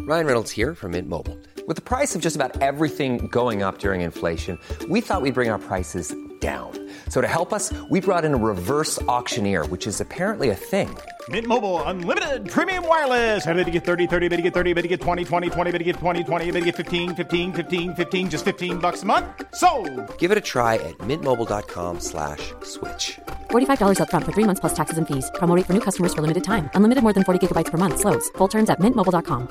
Ryan Reynolds here from Mint Mobile. With the price of just about everything going up during inflation, we thought we'd bring our prices down. So to help us, we brought in a reverse auctioneer, which is apparently a thing. Mint Mobile Unlimited Premium Wireless. How to get 30, 30, bit to get 30, bit to get 20, 20, 20, bit to get 20, 20, bit to get 15, 15, 15, 15, just $15 a month? Sold! Give it a try at mintmobile.com/switch. $45 up front for 3 months plus taxes and fees. Promo rate for new customers for limited time. Unlimited more than 40 gigabytes per month. Slows full terms at mintmobile.com.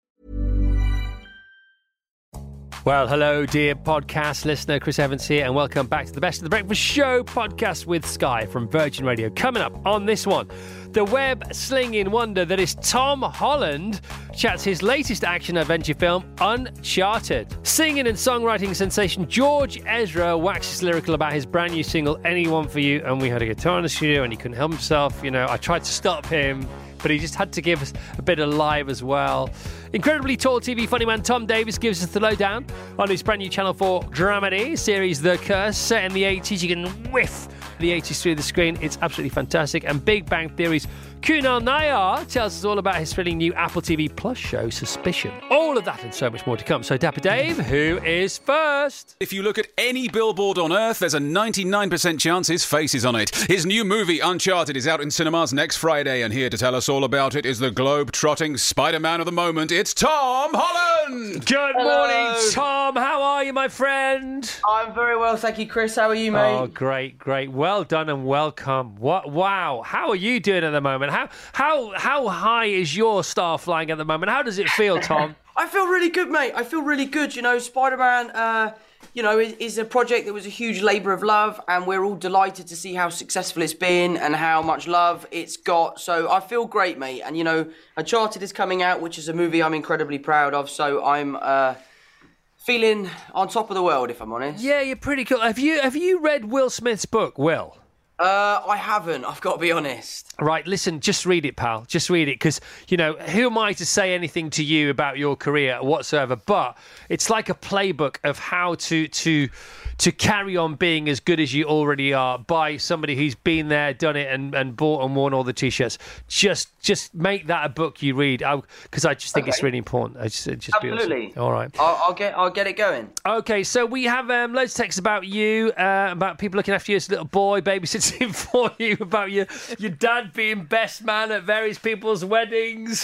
Well, hello, dear podcast listener. Chris Evans here, and welcome back to the Best of the Breakfast Show podcast with Sky from Virgin Radio. Coming up on this one, the web-slinging wonder that is Tom Holland chats his latest action-adventure film, Uncharted. Singing and songwriting sensation George Ezra waxes lyrical about his brand new single, Anyone For You, and we had a guitar in the studio and he couldn't help himself. You know, I tried to stop him, but he just had to give us a bit of live as well. Incredibly tall TV funny man Tom Davis gives us the lowdown on his brand new Channel 4 dramedy series The Curse, set in the 80s. You can whiff the 80s through the screen. It's absolutely fantastic. And Big Bang Theory's Kunal Nayyar tells us all about his thrilling new Apple TV Plus show, Suspicion. All of that and so much more to come. So, Dapper Dave, who is first? If you look at any billboard on Earth, there's a 99% chance his face is on it. His new movie, Uncharted, is out in cinemas next Friday, and here to tell us all about it is the globe-trotting Spider-Man of the moment. It's Tom Holland! Good morning, Tom. How are you, my friend? I'm very well, thank you, Chris. How are you, mate? Oh, great, great. Well done and welcome. What? Wow. How are you doing at the moment? How high is your star flying at the moment? How does it feel, Tom? I feel really good, mate. I feel really good. You know, Spider-Man, is a project that was a huge labour of love, and we're all delighted to see how successful it's been and how much love it's got. So I feel great, mate. And, you know, Uncharted is coming out, which is a movie I'm incredibly proud of. So I'm feeling on top of the world, if I'm honest. Yeah, you're pretty cool. Have you read Will Smith's book, Will? I haven't, I've got to be honest. Right, listen, just read it, pal. Just read it, because, you know, who am I to say anything to you about your career whatsoever? But it's like a playbook of how to carry on being as good as you already are by somebody who's been there, done it, and bought and worn all the T-shirts. Just make that a book you read, because I just think it's really important. Just absolutely. All right. I'll get it going. Okay, so we have loads of texts about you, about people looking after you as a little boy, babysitting for you, about your dad being best man at various people's weddings.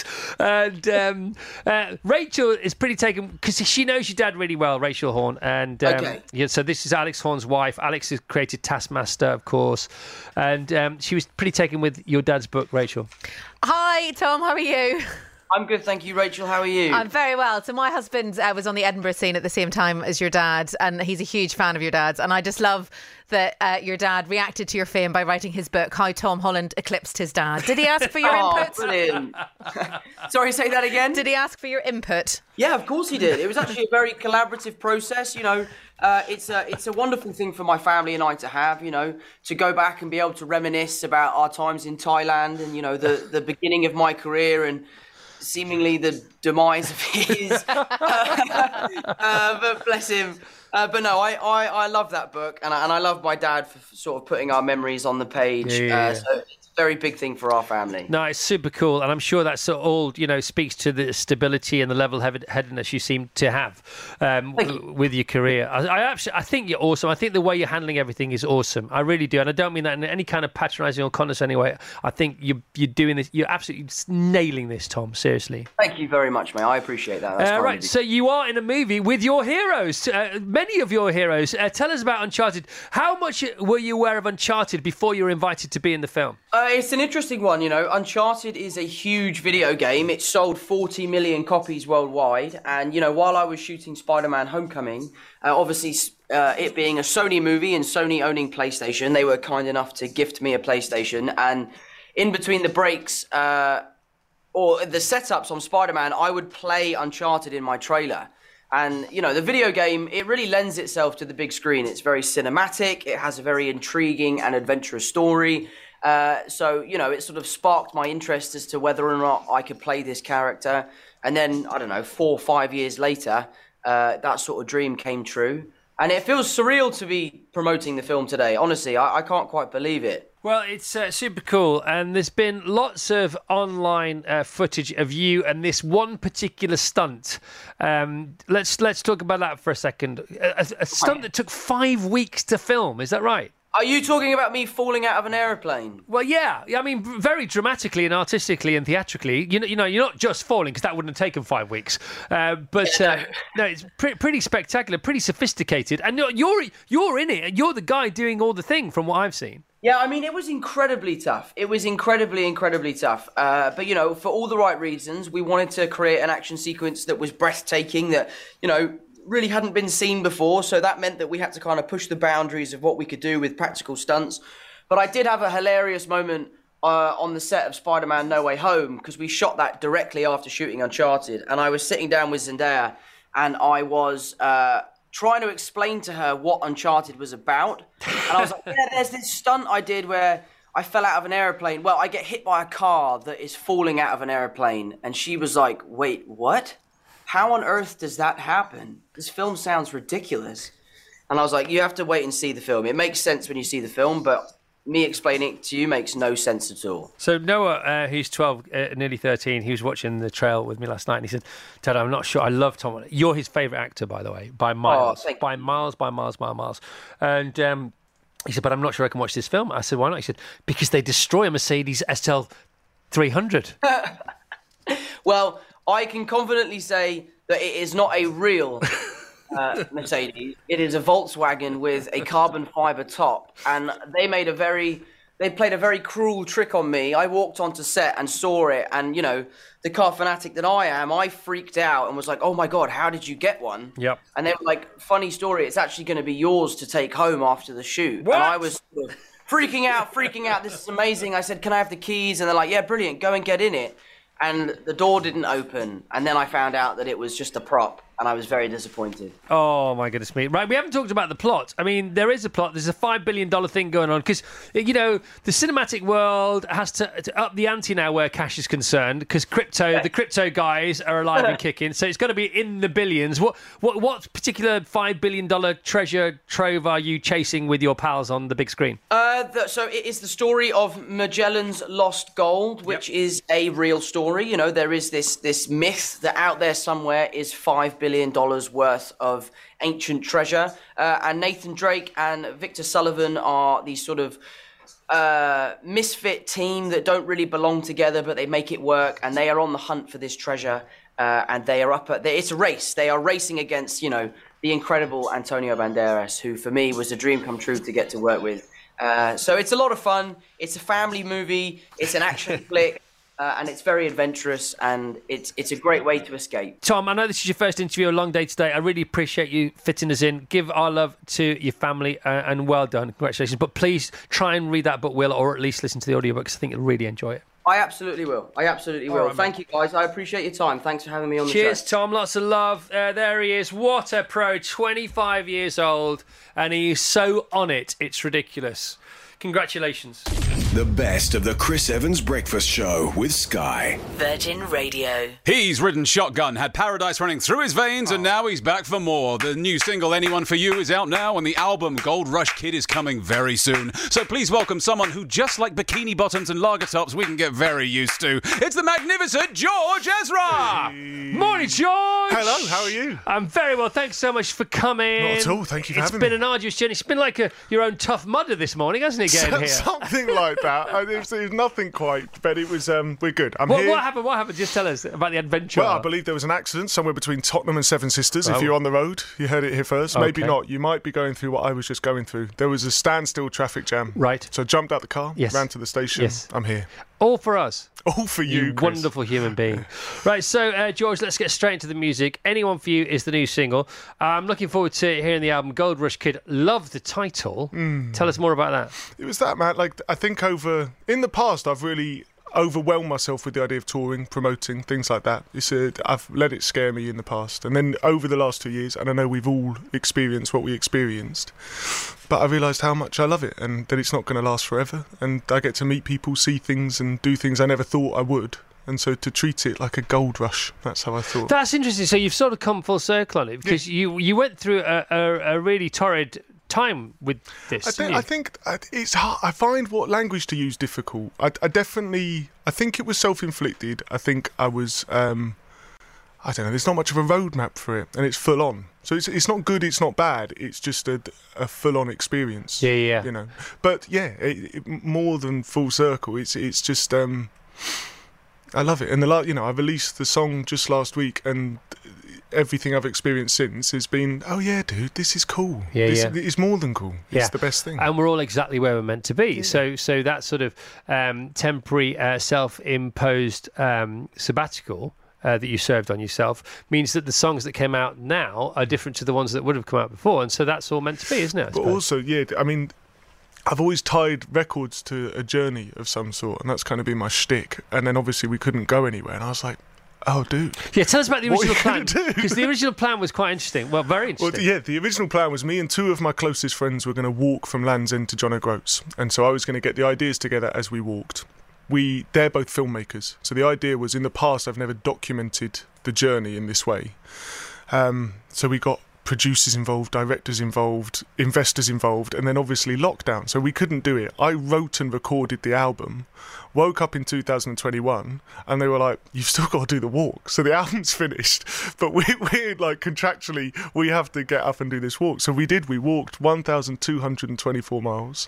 And Rachel is pretty taken, because she knows your dad really well, Rachel Horn. And yeah, so this is Alex Horn's wife. Alex has created Taskmaster, of course. And she was pretty taken with your dad's book, Rachel. Hi, Tom. How are you? I'm good, thank you, Rachel. How are you? I'm very well. So my husband was on the Edinburgh scene at the same time as your dad, and he's a huge fan of your dad's. And I just love that your dad reacted to your fame by writing his book, How Tom Holland Eclipsed His Dad. Did he ask for your input? Brilliant. Sorry, say that again? Did he ask for your input? Yeah, of course he did. It was actually a very collaborative process, you know. It's a wonderful thing for my family and I to have, you know, to go back and be able to reminisce about our times in Thailand and, you know, the beginning of my career and seemingly the demise of his. But bless him. But no, I love that book, and I love my dad for sort of putting our memories on the page. Yeah. So it's a very big thing for our family. No, it's super cool, and I'm sure that's all, you know, speaks to the stability and the level-headedness you seem to have with your career. I think you're awesome. I think the way you're handling everything is awesome. I really do, and I don't mean that in any kind of patronising or condescending way. I think you're doing this. You're absolutely nailing this, Tom. Seriously. Thank you very much, mate. I appreciate that. That's right, so you are in a movie with your heroes, many of your heroes. Tell us about Uncharted. How much were you aware of Uncharted before you were invited to be in the film? It's an interesting one, you know. Uncharted is a huge video game. It sold 40 million copies worldwide. And, you know, while I was shooting Spider-Man Homecoming, obviously it being a Sony movie and Sony owning PlayStation, they were kind enough to gift me a PlayStation. And in between the breaks or the setups on Spider-Man, I would play Uncharted in my trailer. And, you know, the video game, it really lends itself to the big screen. It's very cinematic. It has a very intriguing and adventurous story. So, you know, it sort of sparked my interest as to whether or not I could play this character. And then, I don't know, 4 or 5 years later, that sort of dream came true. And it feels surreal to be promoting the film today. Honestly, I can't quite believe it. Well, it's super cool, and there's been lots of online footage of you and this one particular stunt. Let's talk about that for a second. A stunt that took 5 weeks to film. Is that right? Are you talking about me falling out of an aeroplane? Well, yeah. I mean, very dramatically and artistically and theatrically. You know, you're not just falling, because that wouldn't have taken 5 weeks. No, it's pretty spectacular, pretty sophisticated, and you're in it. You're the guy doing all the thing, from what I've seen. Yeah, I mean, it was incredibly tough. It was incredibly tough. But, you know, for all the right reasons, we wanted to create an action sequence that was breathtaking, that, you know, really hadn't been seen before. So that meant that we had to kind of push the boundaries of what we could do with practical stunts. But I did have a hilarious moment on the set of Spider-Man No Way Home, because we shot that directly after shooting Uncharted. And I was sitting down with Zendaya, and I was trying to explain to her what Uncharted was about. And I was like, yeah, there's this stunt I did where I fell out of an aeroplane. Well, I get hit by a car that is falling out of an aeroplane. And she was like, wait, what? How on earth does that happen? This film sounds ridiculous. And I was like, you have to wait and see the film. It makes sense when you see the film, but me explaining it to you makes no sense at all. So Noah, who's 12, nearly 13, he was watching the trail with me last night, and he said, Dad, I'm not sure. I love Tom Holland. You're his favourite actor, by the way, by miles. Oh, by miles. And he said, but I'm not sure I can watch this film. I said, why not? He said, because they destroy a Mercedes SL 300. Well, I can confidently say that it is not a real Mercedes. It is a Volkswagen with a carbon fibre top, and they played a very cruel trick on me. I walked onto set and saw it, and, you know, the car fanatic that I am, I freaked out and was like, oh my God, how did you get one? Yep. And they were like, funny story, it's actually going to be yours to take home after the shoot. What? And I was sort of freaking out, this is amazing. I said, can I have the keys? And they're like, yeah, brilliant, go and get in it. And the door didn't open, and then I found out that it was just a prop, and I was very disappointed. Oh, my goodness me. Right, we haven't talked about the plot. I mean, there is a plot. There's a $5 billion thing going on, because, you know, the cinematic world has to up the ante now where cash is concerned, because the crypto guys are alive and kicking, so it's got to be in the billions. What particular $5 billion treasure trove are you chasing with your pals on the big screen? So it is the story of Magellan's Lost Gold, which is a real story. You know, there is this myth that out there somewhere is $5 billion worth of ancient treasure. And Nathan Drake and Victor Sullivan are these sort of misfit team that don't really belong together, but they make it work, and they are on the hunt for this treasure. And they are it's a race. They are racing against, you know, the incredible Antonio Banderas, who for me was a dream come true to get to work with. So it's a lot of fun. It's a family movie. It's an action flick. And it's very adventurous, and it's a great way to escape. Tom, I know this is your first interview, a long day today. I really appreciate you fitting us in. Give our love to your family, and well done. Congratulations. But please try and read that book, Will, or at least listen to the audiobook, because I think you'll really enjoy it. I absolutely will. Right, thank you, guys. I appreciate your time. Thanks for having me on the show. Cheers, Tom. Lots of love. There he is. What a pro. 25 years old, and he's so on it. It's ridiculous. Congratulations. The best of the Chris Evans Breakfast Show with Sky. Virgin Radio. He's ridden shotgun, had paradise running through his veins, and now he's back for more. The new single, Anyone For You, is out now, and the album Gold Rush Kid is coming very soon. So please welcome someone who, just like bikini bottoms and lager tops, we can get very used to. It's the magnificent George Ezra! Morning, George! Hello, how are you? I'm very well, thanks so much for coming. Not at all, thank you for having me. It's been an arduous journey. It's been like your own Tough Mudder this morning, hasn't it, getting here? Something like that. It was nothing quite, but it was. We're good. I'm here. What happened? What happened? Just tell us about the adventure. Well, I believe there was an accident somewhere between Tottenham and Seven Sisters. If you're on the road, you heard it here first. Okay. Maybe not. You might be going through what I was just going through. There was a standstill traffic jam. Right. So I jumped out the car, ran to the station. Yes. I'm here. All for us. All for you, Chris. Wonderful human being. Right, so, George, let's get straight into the music. Anyone For You is the new single. I'm looking forward to hearing the album Gold Rush Kid. Love the title. Tell us more about that. It was that, man. Like, I think in the past, I've really overwhelmed myself with the idea of touring, promoting, things like that. I've let it scare me in the past. And then over the last 2 years, and I know we've all experienced what we experienced, but I realised how much I love it and that it's not going to last forever. And I get to meet people, see things and do things I never thought I would. And so to treat it like a gold rush, that's how I thought. That's interesting. So you've sort of come full circle on it, because you went through a really torrid time with this. I think it's hard. I find what language to use difficult. I think it was self-inflicted. I think I was, I don't know, there's not much of a roadmap for it, and it's full on. So it's not good, it's not bad, it's just a full on experience. Yeah. You know. But yeah, more than full circle, it's just, I love it. And I released the song just last week, and everything I've experienced since has been, oh yeah, dude, this is cool. It's more than cool. It's the best thing. And we're all exactly where we're meant to be. So that sort of temporary self-imposed sabbatical that you served on yourself means that the songs that came out now are different to the ones that would have come out before. And so that's all meant to be, isn't it? But also, I mean, I've always tied records to a journey of some sort, and that's kind of been my shtick. And then obviously we couldn't go anywhere, and I was like, oh, dude. Yeah, tell us about the original plan. Because the original plan was quite interesting. Well, very interesting. Well, the original plan was me and two of my closest friends were going to walk from Land's End to John O'Groats. And so I was going to get the ideas together as we walked. They're both filmmakers. So the idea was, in the past, I've never documented the journey in this way. So we got producers involved, directors involved, investors involved, and then obviously lockdown. So we couldn't do it. I wrote and recorded the album, woke up in 2021, and they were like, you've still got to do the walk. So the album's finished, but we're like, contractually, we have to get up and do this walk. So we did. We walked 1,224 miles.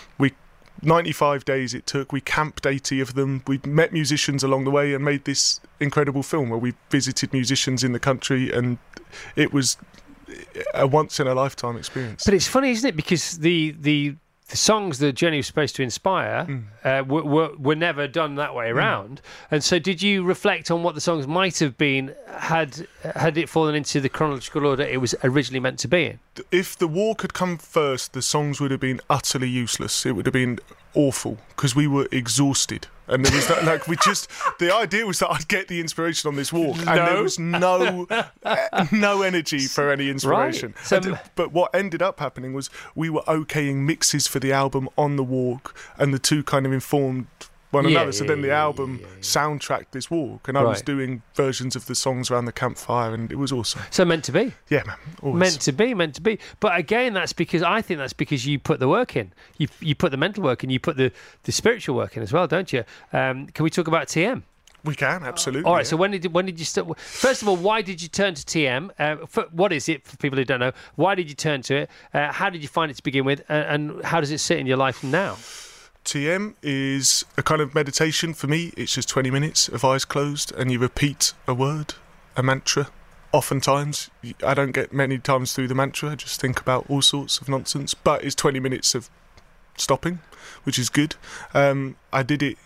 95 days it took. We camped 80 of them. We met musicians along the way and made this incredible film where we visited musicians in the country, and it was a once-in-a-lifetime experience. But it's funny, isn't it? Because the songs the journey was supposed to inspire were never done that way around. And so did you reflect on what the songs might have been had it fallen into the chronological order it was originally meant to be in? If the walk had come first, the songs would have been utterly useless. It would have been awful because we were exhausted. And there was the idea was that I'd get the inspiration on this walk, and there was no energy for any inspiration. Right. But what ended up happening was we were okaying mixes for the album on the walk, and the two kind of informed one another. So then the album soundtracked this walk, and I was doing versions of the songs around the campfire, and it was awesome. So meant to be. Yeah, man. Always. Meant to be. But again, I think that's because you put the work in. You put the mental work in, you put the spiritual work in as well, don't you? Can we talk about TM? We can, absolutely. All right, so when did you start? First of all, why did you turn to TM? What is it, for people who don't know? Why did you turn to it? How did you find it to begin with? And how does it sit in your life now? TM is a kind of meditation for me. It's just 20 minutes of eyes closed, and you repeat a word, a mantra. Oftentimes, I don't get many times through the mantra. I just think about all sorts of nonsense. But it's 20 minutes of stopping, which is good. I did it,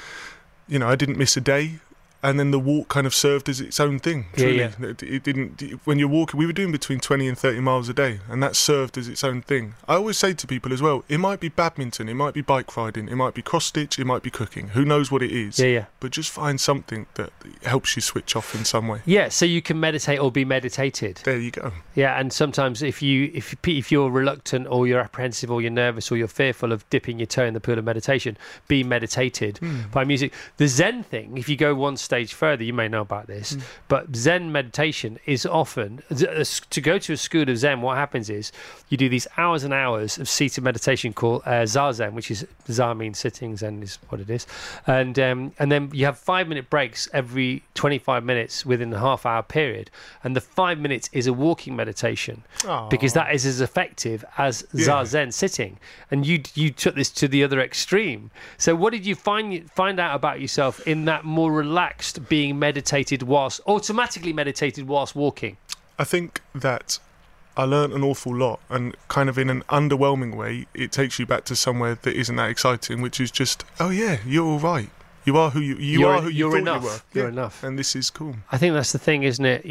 I didn't miss a day. And then the walk kind of served as its own thing. Truly. Yeah. It didn't. When you're walking, we were doing between 20 and 30 miles a day, and that served as its own thing. I always say to people as well, it might be badminton, it might be bike riding, it might be cross stitch, it might be cooking. Who knows what it is? Yeah. But just find something that helps you switch off in some way. Yeah, so you can meditate or be meditated. There you go. Yeah, and sometimes if you're reluctant or you're apprehensive or you're nervous or you're fearful of dipping your toe in the pool of meditation, be meditated by music. The Zen thing, if you go one stage further, you may know about this, but Zen meditation is often, to go to a school of Zen, what happens is you do these hours and hours of seated meditation called Zazen, which is, Za means sitting, Zen is what it is, and then you have 5-minute breaks every 25 minutes within a half-hour period, and the 5 minutes is a walking meditation. Aww. Because that is as effective as Zazen sitting, and you took this to the other extreme. So what did you find out about yourself in that more relaxed being automatically meditated whilst walking? I think that I learned an awful lot, and kind of in an underwhelming way, it takes you back to somewhere that isn't that exciting, which is just, oh yeah, you're all right. You are who you are. Who you thought enough. You were. You're Yeah. enough, and this is cool. I think that's the thing, isn't it?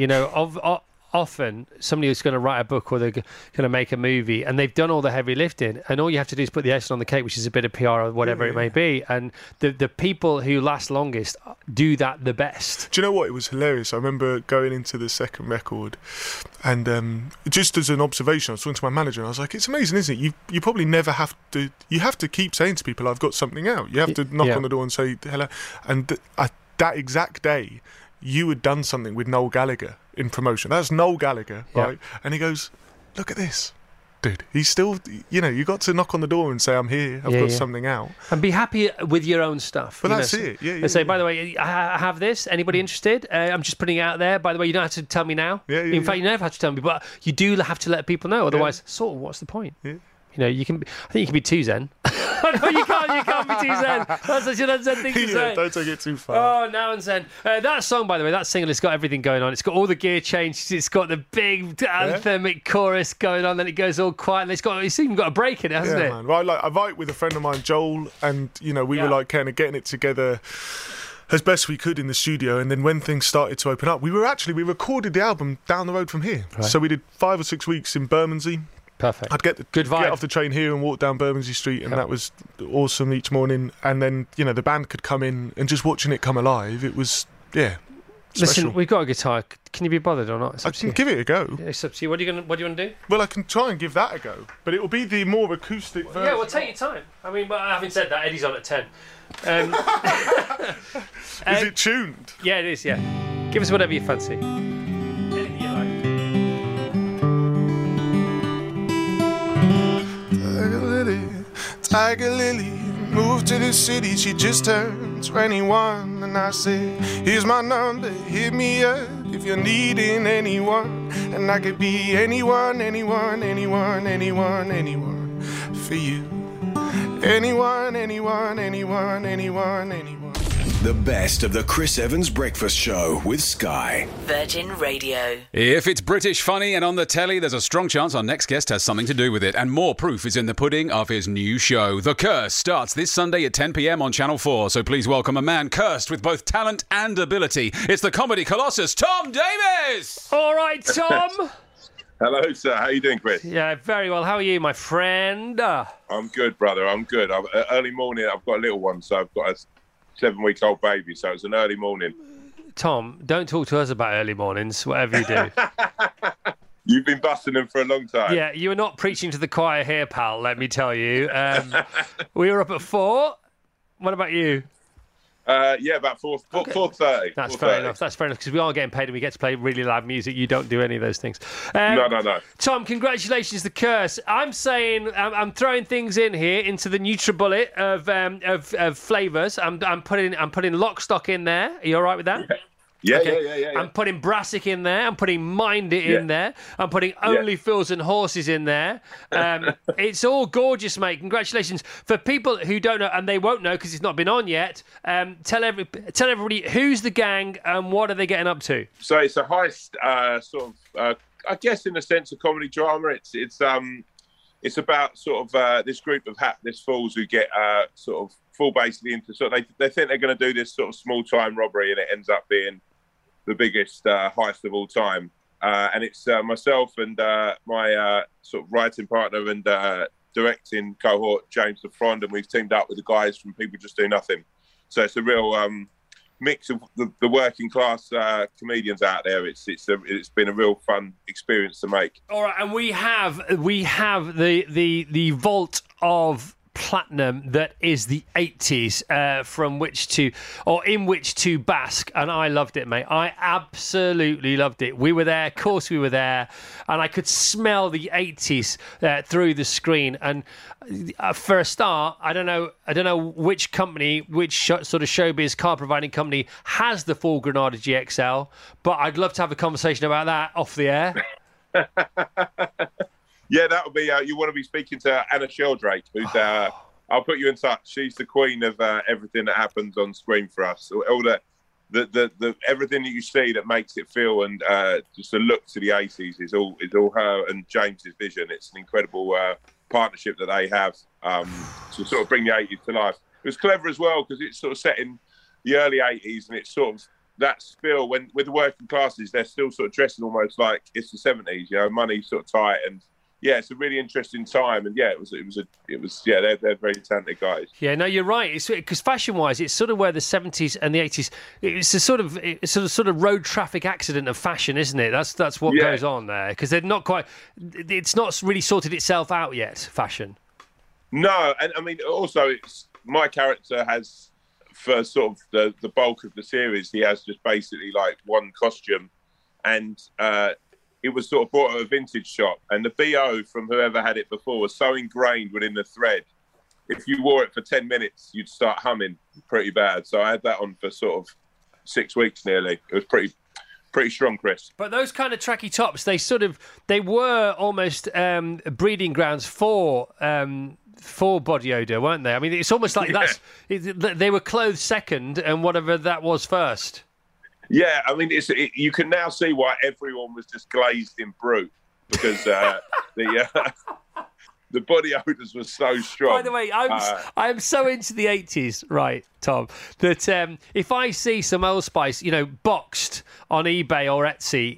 Often somebody who's going to write a book or they're going to make a movie, and they've done all the heavy lifting, and all you have to do is put the icing on the cake, which is a bit of PR or whatever it may be. And the people who last longest do that the best. Do you know what? It was hilarious. I remember going into the second record, and just as an observation, I was talking to my manager, and I was like, "It's amazing, isn't it? You probably never have to. You have to keep saying to people, I've got something out. You have to knock on the door and say hello." And that exact day, you had done something with Noel Gallagher in promotion. That's Noel Gallagher, right? And he goes, look at this. Dude, he's still, you got to knock on the door and say, I'm here, I've got something out. And be happy with your own stuff. But that's it, And say, by the way, I have this, anybody interested? I'm just putting it out there. By the way, you don't have to tell me now. In fact, you never have to tell me, but you do have to let people know. Otherwise, sort of, what's the point? Yeah. I think you can be too zen. No, you can't be too zen. That's such an unzen thing to say. Don't take it too far. Oh, now and zen. That song, by the way, that single, it's got everything going on. It's got all the gear changes. It's got the big anthemic chorus going on. Then it goes all quiet. And it's even got a break in it, hasn't it? Man. Well, I write with a friend of mine, Joel, and we were like kind of getting it together as best we could in the studio. And then when things started to open up, we recorded the album down the road from here. Right. So we did 5 or 6 weeks in Bermondsey. Perfect. I'd get off the train here and walk down Bermondsey Street, and that was awesome each morning. And then, the band could come in, and just watching it come alive, it was, special. Listen, we've got a guitar. Can you be bothered or not? I can give it a go. It's up to you. What do you want to do? Well, I can try and give that a go, but it will be the more acoustic version. Yeah, well, take your time. I mean, but having said that, Eddie's on at 10. Is it tuned? Yeah, it is, yeah. Give us whatever you fancy. Anything you like. Tiger Lily moved to the city, she just turned 21. And I said, here's my number, hit me up if you're needing anyone. And I could be anyone for you. Anyone. The best of the Chris Evans Breakfast Show with Sky. Virgin Radio. If it's British funny and on the telly, there's a strong chance our next guest has something to do with it. And more proof is in the pudding of his new show. The Curse starts this Sunday at 10 p.m. on Channel 4. So please welcome a man cursed with both talent and ability. It's the comedy colossus, Tom Davis! All right, Tom. Hello, sir. How you doing, Chris? Yeah, very well. How are you, my friend? I'm good, brother. I'm good. Early morning, I've got a little one, so I've got a 7-week-old baby, so it's an early morning. Tom, don't talk to us about early mornings, whatever you do. You've been busting them for a long time. Yeah, you are not preaching to the choir here, pal, let me tell you. We were up at 4. What about you? About 4:30. That's fair enough. That's fair enough, because we are getting paid and we get to play really loud music. You don't do any of those things. No. Tom, congratulations, The Curse. I'm saying I'm throwing things in here into the NutriBullet of flavours. I'm putting Lock Stock in there. Are you all right with that? Yeah. I'm putting Brassic in there. I'm putting Mind It in there. I'm putting Only Fools and Horses in there. It's all gorgeous, mate. Congratulations. For people who don't know, and they won't know because it's not been on yet, tell everybody who's the gang and what are they getting up to? So it's a heist, I guess in the sense of comedy drama. It's about sort of this group of hapless fools who get sort of fall basically into they think they're going to do this sort of small time robbery, and it ends up being the biggest heist of all time. And it's myself and my sort of writing partner and directing cohort, James LaFronde, and we've teamed up with the guys from People Just Do Nothing. So it's a real mix of the working class comedians out there. It's been a real fun experience to make. All right, and we have the vault of platinum that is the 80s in which to bask, and I loved it, mate. I absolutely loved it. We were there, of course we were there, and I could smell the 80s through the screen. And for a start, I don't know which company, which sort of showbiz car providing company has the full Granada GXL, but I'd love to have a conversation about that off the air. Yeah, that would be. You want to be speaking to Anna Sheldrake, who's. I'll put you in touch. She's the queen of everything that happens on screen for us. All the everything that you see that makes it feel and just a look to the 80s is all her and James's vision. It's an incredible partnership that they have to sort of bring the 80s to life. It was clever as well because it's sort of set in the early 80s, and it's sort of that spill with the working classes. They're still sort of dressing almost like it's the 70s. Money sort of tight and. Yeah, it's a really interesting time, and they're very talented guys. Yeah, no, you're right. It's because fashion-wise, it's sort of where the 70s and the 80s. It's a sort of road traffic accident of fashion, isn't it? That's what goes on there because they're not quite. It's not really sorted itself out yet. Fashion. No, and I mean also, my character has for sort of the bulk of the series, he has just basically like one costume, and it was sort of bought at a vintage shop, and the BO from whoever had it before was so ingrained within the thread. If you wore it for 10 minutes, you'd start humming pretty bad. So I had that on for sort of 6 weeks nearly. It was pretty strong, Chris. But those kind of tracky tops, they were almost breeding grounds for body odour, weren't they? I mean, it's almost like they were clothes second and whatever that was first. Yeah, I mean, you can now see why everyone was just glazed in Brut, because the body odours were so strong. By the way, I'm so into the 80s, right, Tom, that if I see some Old Spice, boxed on eBay or Etsy,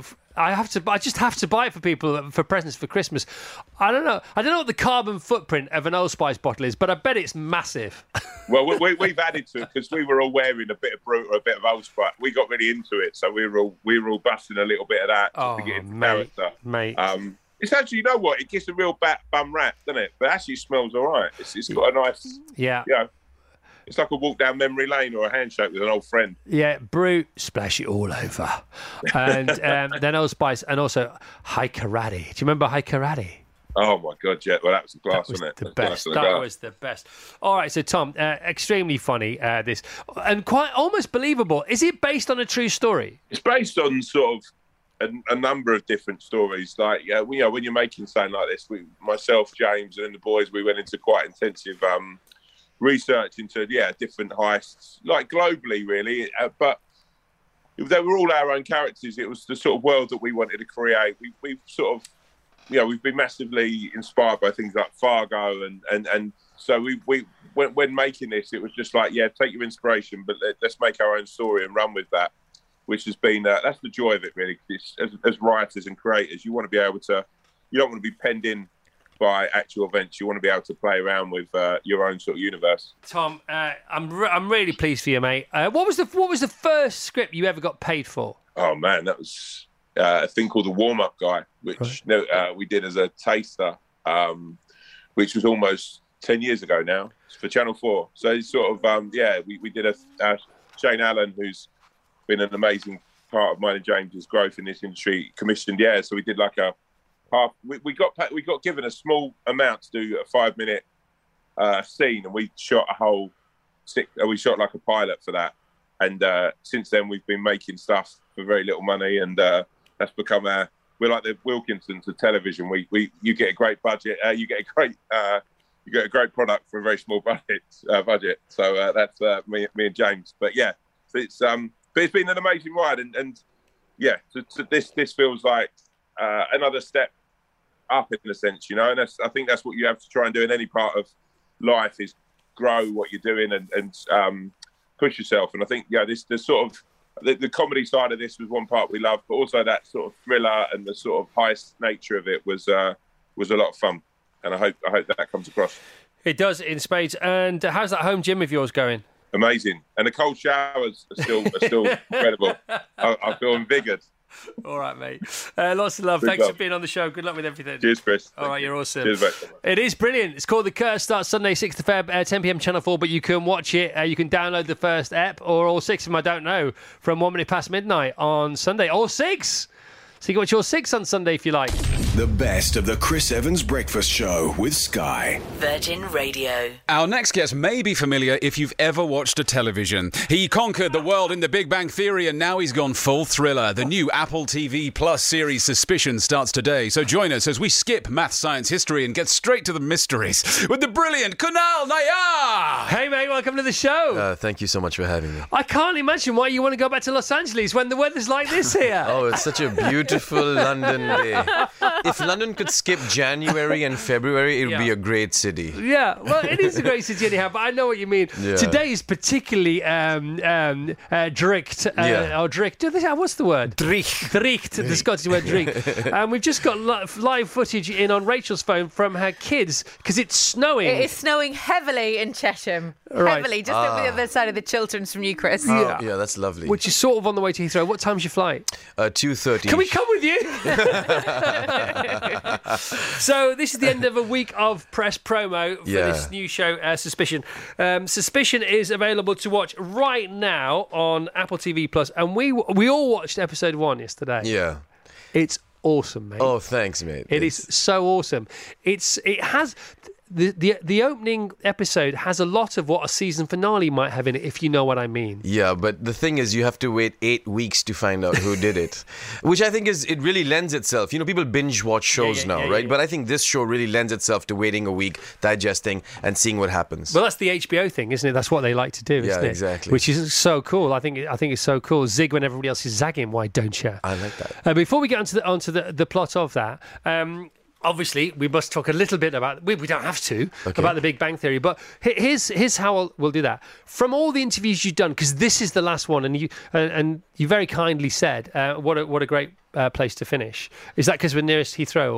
I just have to buy it for people for presents for Christmas. I don't know what the carbon footprint of an Old Spice bottle is, but I bet it's massive. Well, we've added to it because we were all wearing a bit of Brut or a bit of Old Spice. We got really into it, so we were all busting a little bit of that just to get into character. Mate. It's actually, you know what? It gets a real bum rap, doesn't it? But it actually smells all right. It's got a nice... Yeah. It's like a walk down memory lane or a handshake with an old friend. Yeah, Brut, splash it all over. And then Old Spice, and also High Karate. Do you remember High Karate? Oh, my God, yeah. Well, that was a glass, wasn't it? The best. That was the best. All right, so, Tom, extremely funny, this. And quite almost believable. Is it based on a true story? It's based on sort of a number of different stories. Like, when you're making something like this, myself, James, and then the boys, we went into quite intensive research into different heists, like globally, really. But they were all our own characters. It was the sort of world that we wanted to create. We've sort of, we've been massively inspired by things like Fargo, and so when making this, it was just like, take your inspiration, but let's make our own story and run with that. Which has been, that's the joy of it, really. As writers and creators, you want to be able to, you don't want to be penned in by actual events. You want to be able to play around with your own sort of universe. Tom, I'm really pleased for you, mate. What was the first script you ever got paid for? Oh man, that was a thing called The Warm Up Guy, which we did as a taster, which was almost 10 years ago now. It's for Channel 4. So it's sort of we did a Shane Allen, who's been an amazing part of mine and James's growth in this industry, commissioned. So we did like a half. We got given a small amount to do a 5-minute scene, and we shot we shot like a pilot for that. And since then, we've been making stuff for very little money, and that's become we're like the Wilkinsons of television. You get a great budget, you get a great product for a very small budget. So that's me and James. But it's been an amazing ride, and this feels like another step up in a sense, and I think that's what you have to try and do in any part of life, is grow what you're doing and push yourself. And I think this sort of the comedy side of this was one part we loved, but also that sort of thriller and the sort of heist nature of it was a lot of fun, and I hope that comes across. It does in spades. And how's that home gym of yours going? Amazing, and the cold showers are still incredible. I feel invigorated. All right, mate. Lots of love. Thanks for being on the show. Good luck with everything. Cheers, Chris. All right, you're awesome. Cheers, mate. It is brilliant. It's called The Curse. Starts Sunday, 6th of Feb, 10 p.m. Channel 4, but you can watch it. You can download the first ep, or all 6 of them, I don't know, from 1 minute past midnight on Sunday. All 6! So you can watch all 6 on Sunday if you like. The best of the Chris Evans Breakfast Show with Sky. Virgin Radio. Our next guest may be familiar if you've ever watched a television. He conquered the world in The Big Bang Theory, and now he's gone full thriller. The new Apple TV Plus series Suspicion starts today. So join us as we skip math, science, history and get straight to the mysteries with the brilliant Kunal Nayyar. Hey, mate, welcome to the show. Thank you so much for having me. I can't imagine why you want to go back to Los Angeles when the weather's like this here. Oh, it's such a beautiful London day. If London could skip January and February, it would be a great city. Yeah, well, it is a great city anyhow, but I know what you mean. Yeah. Today is particularly dricht. Or dricht. What's the word? Dricht, the Scottish word dricht. And we've just got live footage in on Rachel's phone from her kids, because it's snowing. It is snowing heavily in Chesham. Right. Heavily, just over the other side of the Chilterns from you, Chris. Yeah, that's lovely. Which is sort of on the way to Heathrow. What time's your flight? 2:30. Can we come with you? So this is the end of a week of press promo for this new show, Suspicion. Suspicion is available to watch right now on Apple TV Plus, and we all watched episode 1 yesterday. Yeah. It's awesome, mate. Oh, thanks, mate. It is so awesome. It has the opening episode has a lot of what a season finale might have in it, if you know what I mean. Yeah, but the thing is, you have to wait 8 weeks to find out who did it, which I think it really lends itself. You know, people binge watch shows now, right? But I think this show really lends itself to waiting a week, digesting, and seeing what happens. Well, that's the HBO thing, isn't it? That's what they like to do, isn't it? Yeah, exactly. Which is so cool. I think it's so cool. Zig when everybody else is zagging. Why don't you? I like that. Before we get onto the plot of that. Obviously, we must talk a little bit about... We don't have to, about the Big Bang Theory, but here's how we'll do that. From all the interviews you've done, because this is the last one, and you very kindly said, what a great place to finish. Is that because we're nearest Heathrow,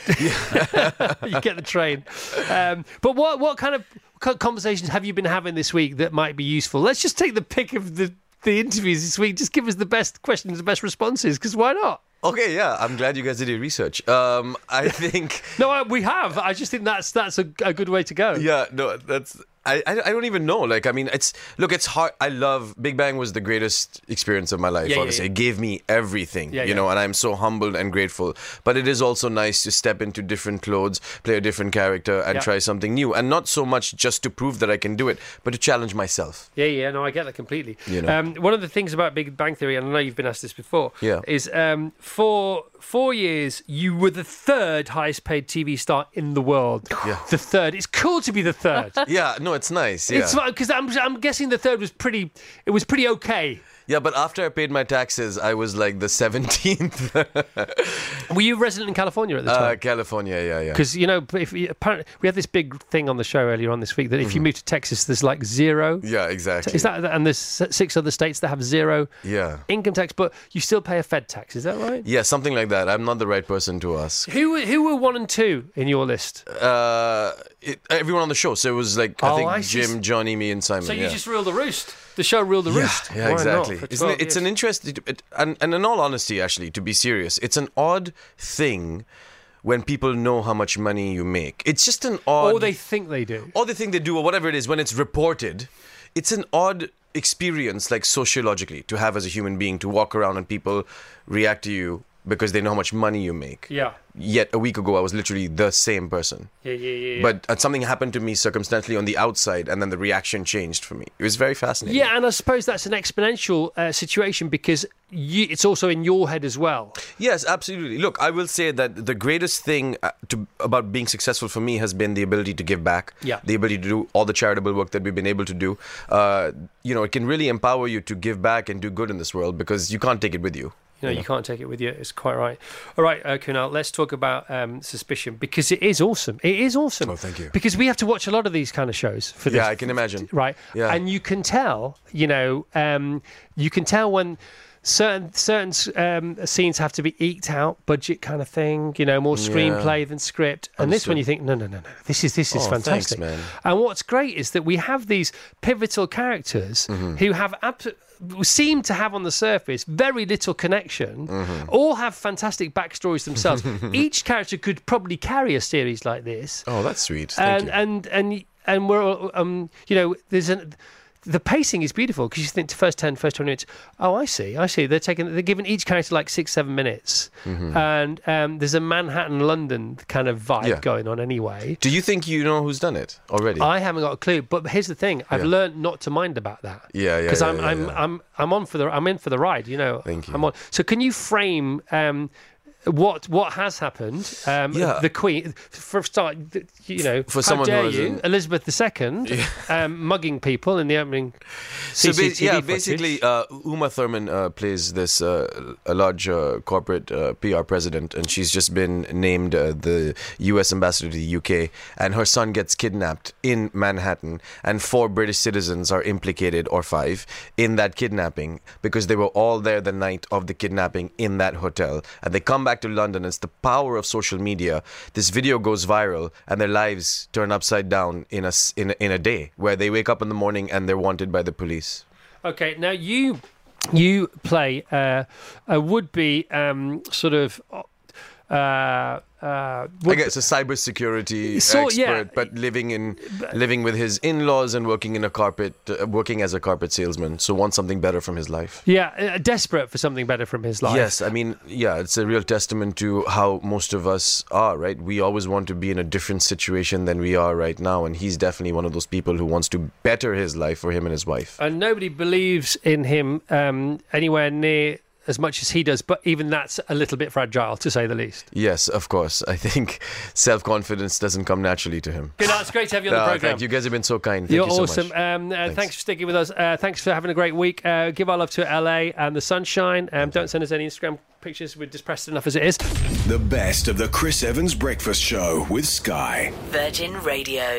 or you get the train? But what kind of conversations have you been having this week that might be useful? Let's just take the pick of the interviews this week. Just give us the best questions, the best responses, because why not? Okay, yeah, I'm glad you guys did your research. I think... No, we have. I just think that's a good way to go. Yeah, no, that's... I don't even know. Like, I mean, it's hard. I love Big Bang was the greatest experience of my life, honestly. It gave me everything, you know, and I'm so humbled and grateful. But it is also nice to step into different clothes, play a different character, and try something new. And not so much just to prove that I can do it, but to challenge myself. Yeah, no, I get that completely. You know? One of the things about Big Bang Theory, and I know you've been asked this before, is for 4 years, you were the third highest paid TV star in the world. Yeah. The third. It's cool to be the third. Yeah, no, it's nice. Yeah. It's because I'm guessing the third was pretty okay. Yeah, but after I paid my taxes, I was like the 17th. Were you resident in California at the time? California, yeah. Because, you know, apparently we had this big thing on the show earlier on this week that if you move to Texas, there's like zero. Yeah, exactly. Is that, and there's 6 other states that have zero income tax, but you still pay a Fed tax. Is that right? Yeah, something like that. I'm not the right person to ask. Who were 1 and 2 in your list? Everyone on the show. So it was like, I think Jim, Johnny, me, and Simon. So you just ruled the roost. The show ruled the roost. Yeah, exactly. Isn't it? It's an interesting... And in all honesty, actually, to be serious, it's an odd thing when people know how much money you make. It's just an odd... Or they think they do. Or they think they do, or whatever it is, when it's reported. It's an odd experience, like sociologically, to have as a human being, to walk around and people react to you because they know how much money you make. Yeah. Yet a week ago, I was literally the same person. Yeah. But something happened to me circumstantially on the outside, and then the reaction changed for me. It was very fascinating. Yeah, and I suppose that's an exponential situation because it's also in your head as well. Yes, absolutely. Look, I will say that the greatest thing about being successful for me has been the ability to give back. Yeah. The ability to do all the charitable work that we've been able to do. You know, it can really empower you to give back and do good in this world because you can't take it with you. No, you can't take it with you. It's quite right. All right, Kunal, let's talk about Suspicion because it is awesome. It is awesome. Oh, thank you. Because we have to watch a lot of these kind of shows for this. Yeah, I can imagine. Right. Yeah. And you can tell, you know, when certain scenes have to be eked out, budget kind of thing, you know, more screenplay than script. And this one you think, no, this is fantastic. Thanks, man. And what's great is that we have these pivotal characters who have seem to have on the surface very little connection, all have fantastic backstories themselves. Each character could probably carry a series like this. Oh, that's sweet. Thank you. And we're you know, the pacing is beautiful because you think the first 20 minutes, I see. They're giving each character like 6-7 minutes. And there's a Manhattan, London kind of vibe going on anyway. Do you think you know who's done it already? I haven't got a clue, but here's the thing. I've learned not to mind about that. Yeah. Because I'm in for the ride, you know. Thank you. I'm on. So can you frame what has happened? The Queen, for a start, you know, for how someone dare who you, Elizabeth II, mugging people in the opening CCTV basically, Uma Thurman plays this a large corporate PR president, and she's just been named the U.S. ambassador to the UK, and her son gets kidnapped in Manhattan, and 4 British citizens are implicated, or 5, in that kidnapping, because they were all there the night of the kidnapping in that hotel, and they come back to London. It's the power of social media. This video goes viral and their lives turn upside down in a day where they wake up in the morning and they're wanted by the police. Okay, now you play a would-be sort of I guess a cybersecurity expert, but living with his in-laws and working as a carpet salesman. So wants something better from his life. Yeah, desperate for something better from his life. Yes, I mean, it's a real testament to how most of us are, right? We always want to be in a different situation than we are right now, and he's definitely one of those people who wants to better his life for him and his wife. And nobody believes in him anywhere near as much as he does, but even that's a little bit fragile, to say the least. Yes, of course. I think self-confidence doesn't come naturally to him. Good, it's great to have you on the programme. Thank you. You guys have been so kind. You're Thank you awesome. so much. Thanks for sticking with us. Thanks for having a great week. Give our love to LA and the sunshine. Don't send us any Instagram pictures. We're depressed enough as it is. The best of the Chris Evans Breakfast Show with Sky. Virgin Radio.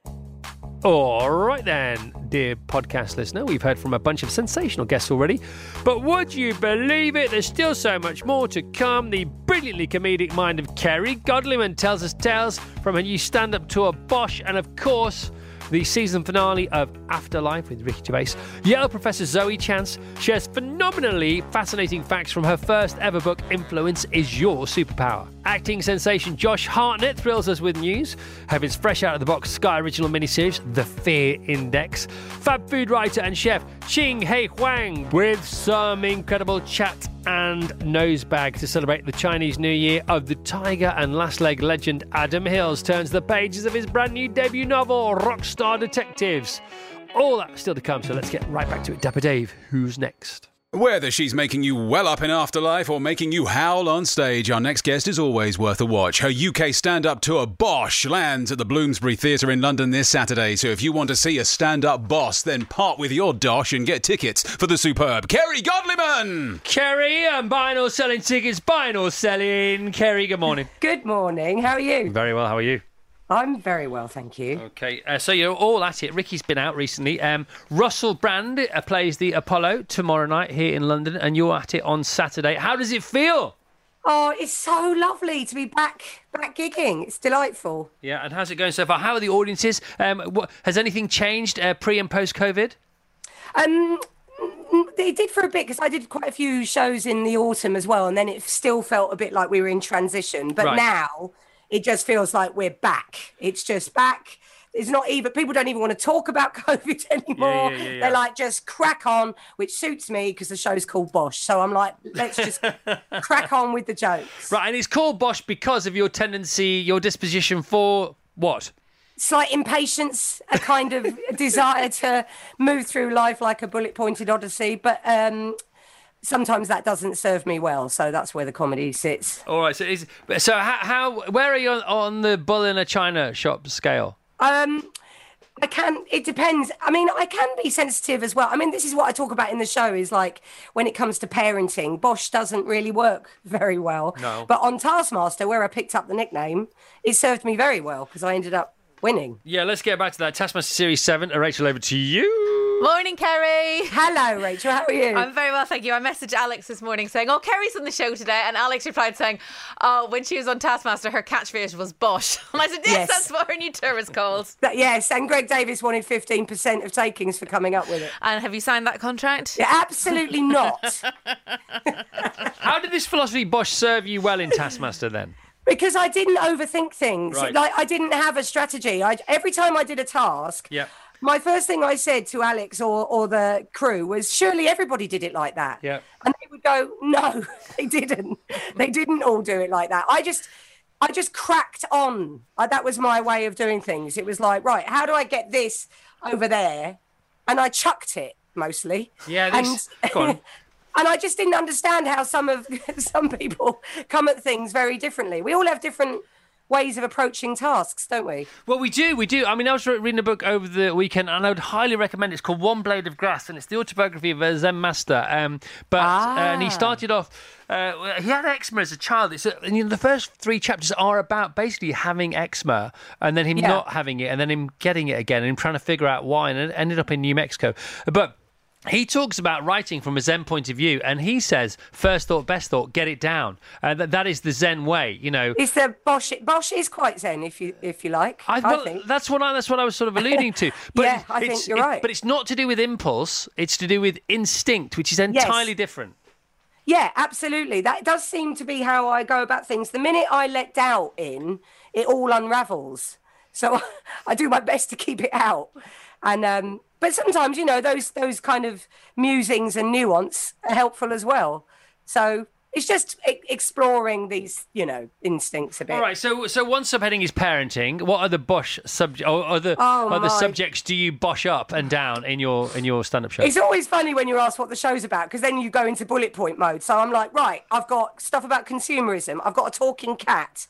All right then, dear podcast listener, we've heard from a bunch of sensational guests already, but would you believe it? There's still so much more to come. The brilliantly comedic mind of Kerry Godliman tells us tales from her new stand-up tour, Bosch, and of course, the season finale of Afterlife with Ricky Gervais. Yale professor Zoe Chance shares phenomenally fascinating facts from her first ever book, Influence is Your Superpower. Acting sensation Josh Hartnett thrills us with news of his fresh out of the box Sky original miniseries, The Fear Index. Fab food writer and chef Ching Hei Huang with some incredible chat and nosebag to celebrate the Chinese New Year of the Tiger and Last Leg legend Adam Hills turns the pages of his brand new debut novel, Rockstar Detectives. All that still to come, so let's get right back to it. Dapper Dave, who's next? Whether she's making you well up in Afterlife or making you howl on stage, our next guest is always worth a watch. Her UK stand-up tour, Bosch, lands at the Bloomsbury Theatre in London this Saturday. So if you want to see a stand-up boss, then part with your dosh and get tickets for the superb Kerry Godliman. Kerry, I'm buying or selling tickets, buying or selling. Kerry, good morning. Good morning. How are you? Very well, how are you? I'm very well, thank you. Okay, so you're all at it. Ricky's been out recently. Russell Brand plays the Apollo tomorrow night here in London, and you're at it on Saturday. How does it feel? Oh, it's so lovely to be back gigging. It's delightful. Yeah, and how's it going so far? How are the audiences? Has anything changed pre and post COVID? It did for a bit, because I did quite a few shows in the autumn as well, and then it still felt a bit like we were in transition. But now it just feels like we're back. It's just back. It's not even, people don't even want to talk about COVID anymore. Yeah. They're like, just crack on, which suits me because the show's called Bosch. So I'm like, let's just crack on with the jokes. Right, and it's called Bosch because of your tendency, your disposition for what? Slight impatience, a kind of desire to move through life like a bullet-pointed odyssey. But sometimes that doesn't serve me well, so that's where the comedy sits. All right, so how where are you on the bull in a china shop scale? It depends. I mean, I can be sensitive as well. I mean, this is what I talk about in the show, is like, when it comes to parenting, Bosch doesn't really work very well. No. But on Taskmaster, where I picked up the nickname, it served me very well, because I ended up winning. Yeah, let's get back to that. Taskmaster Series 7. Rachel, over to you. Morning, Kerry. Hello, Rachel. How are you? I'm very well, thank you. I messaged Alex this morning saying, oh, Kerry's on the show today. And Alex replied saying, oh, when she was on Taskmaster, her catchphrase was Bosch. And I said, yes, that's what her new tour is called. Yes, and Greg Davis wanted 15% of takings for coming up with it. And have you signed that contract? Yeah, absolutely not. How did this philosophy Bosch serve you well in Taskmaster then? Because I didn't overthink things. Right. Like, I didn't have a strategy. Every time I did a task, my first thing I said to Alex or the crew was, surely everybody did it like that. Yeah. And they would go, no, they didn't. They didn't all do it like that. I just cracked on. That was my way of doing things. It was like, right, how do I get this over there? And I chucked it mostly. Yeah, go on. And I just didn't understand how some people come at things very differently. We all have different ways of approaching tasks, don't we? Well, we do. I mean, I was reading a book over the weekend, and I would highly recommend it. It's called One Blade of Grass, and it's the autobiography of a Zen master. And he started off, he had eczema as a child. The first 3 chapters are about basically having eczema, and then him not having it, and then him getting it again, and him trying to figure out why, and it ended up in New Mexico. But he talks about writing from a Zen point of view, and he says, first thought, best thought, get it down. That is the Zen way, you know. It's the Bosch is quite Zen, if you like. I think that's what I was sort of alluding to. But yeah, I think you're right. But it's not to do with impulse; it's to do with instinct, which is entirely different. Yeah, absolutely. That does seem to be how I go about things. The minute I let doubt in, it all unravels. So I do my best to keep it out. And but sometimes, those kind of musings and nuance are helpful as well. So it's just exploring these, instincts a bit. All right. So one subheading is parenting. What are the bosh subject or other subjects do you bosh up and down in your stand-up show? It's always funny when you're asked what the show's about, because then you go into bullet point mode. So I'm like, right, I've got stuff about consumerism. I've got a talking cat.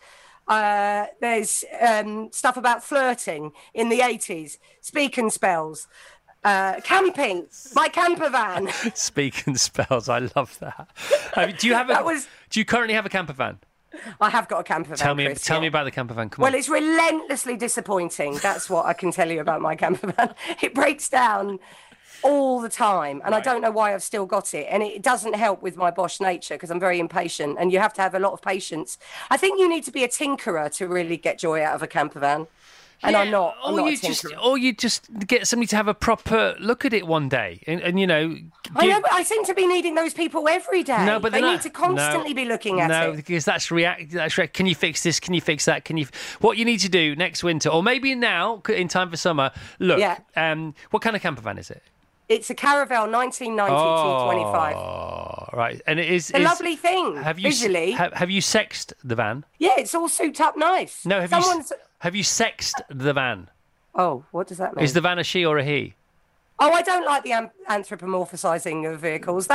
There's stuff about flirting in the 80s, speak and spells. Camping, my camper van. Speak and spells. I love that. Do you currently have a camper van? I have got a camper van. Tell me about the camper van. Come on. Well, it's relentlessly disappointing. That's what I can tell you about my camper van. It breaks down all the time, and right. I don't know why I've still got it. And it doesn't help with my bosh nature, because I'm very impatient, and you have to have a lot of patience. I think you need to be a tinkerer to really get joy out of a camper van. And I'm not a tinkerer. Or you just get somebody to have a proper look at it one day, and I know, but I seem to be needing those people every day. No, but they need to constantly be looking at it. No, because that's react. Can you fix this? Can you fix that? What you need to do next winter, or maybe now in time for summer? Look, what kind of camper van is it? It's a Caravelle 1990 T25. Oh, right. And it is a lovely thing, visually. Have you sexed the van? Yeah, it's all souped up nice. No, have you sexed the van? Oh, what does that mean? Is the van a she or a he? Oh, I don't like the anthropomorphising of vehicles.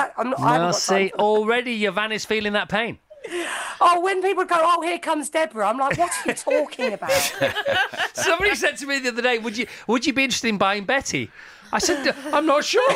Already your van is feeling that pain. Oh, when people go, oh, here comes Deborah, I'm like, what are you talking about? Somebody said to me the other day, would you be interested in buying Betty? I said, I'm not sure.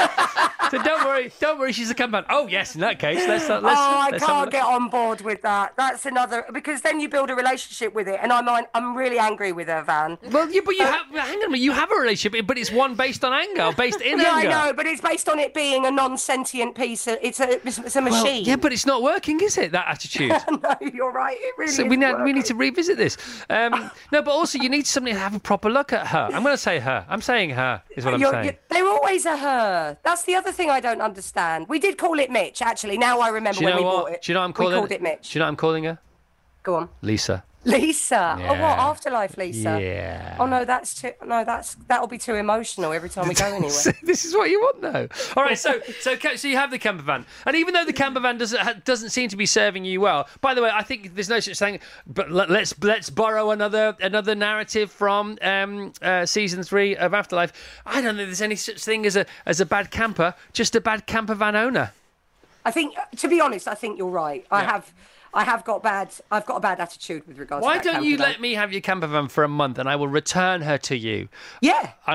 So don't worry, she's a camper van. Oh, yes, in that case, I can't get on board with that. That's another, because then you build a relationship with it, and I'm really angry with her van. Well, yeah, but hang on a minute, you have a relationship, but it's one based on anger, based in anger. I know, but it's based on it being a non-sentient piece. It's a machine. Well, yeah, but it's not working, is it, that attitude? No, you're right, it really so we need to revisit this. No, but also you need somebody to have a proper look at her. I'm going to say her. I'm saying her, is what I'm saying. They're always a her. That's the other thing I don't understand. We did call it Mitch, actually. Now I remember when we bought it. Do you know what I'm calling? We called it Mitch. Do you know what I'm calling her? Go on. Lisa. Lisa. Yeah. Oh, what? Afterlife Lisa. Yeah. Oh no, that'll be too emotional every time we go anywhere. This is what you want, though. All right, so you have the camper van, and even though the camper van doesn't seem to be serving you well. By the way, I think there's no such thing. But let's borrow another narrative from season 3 of Afterlife. I don't think there's any such thing as a bad camper, just a bad camper van owner. I think, to be honest, I think you're right. Yeah. I've got a bad attitude with regards to that. Why don't you let me have your camper van for a month, and I will return her to you? Yeah. And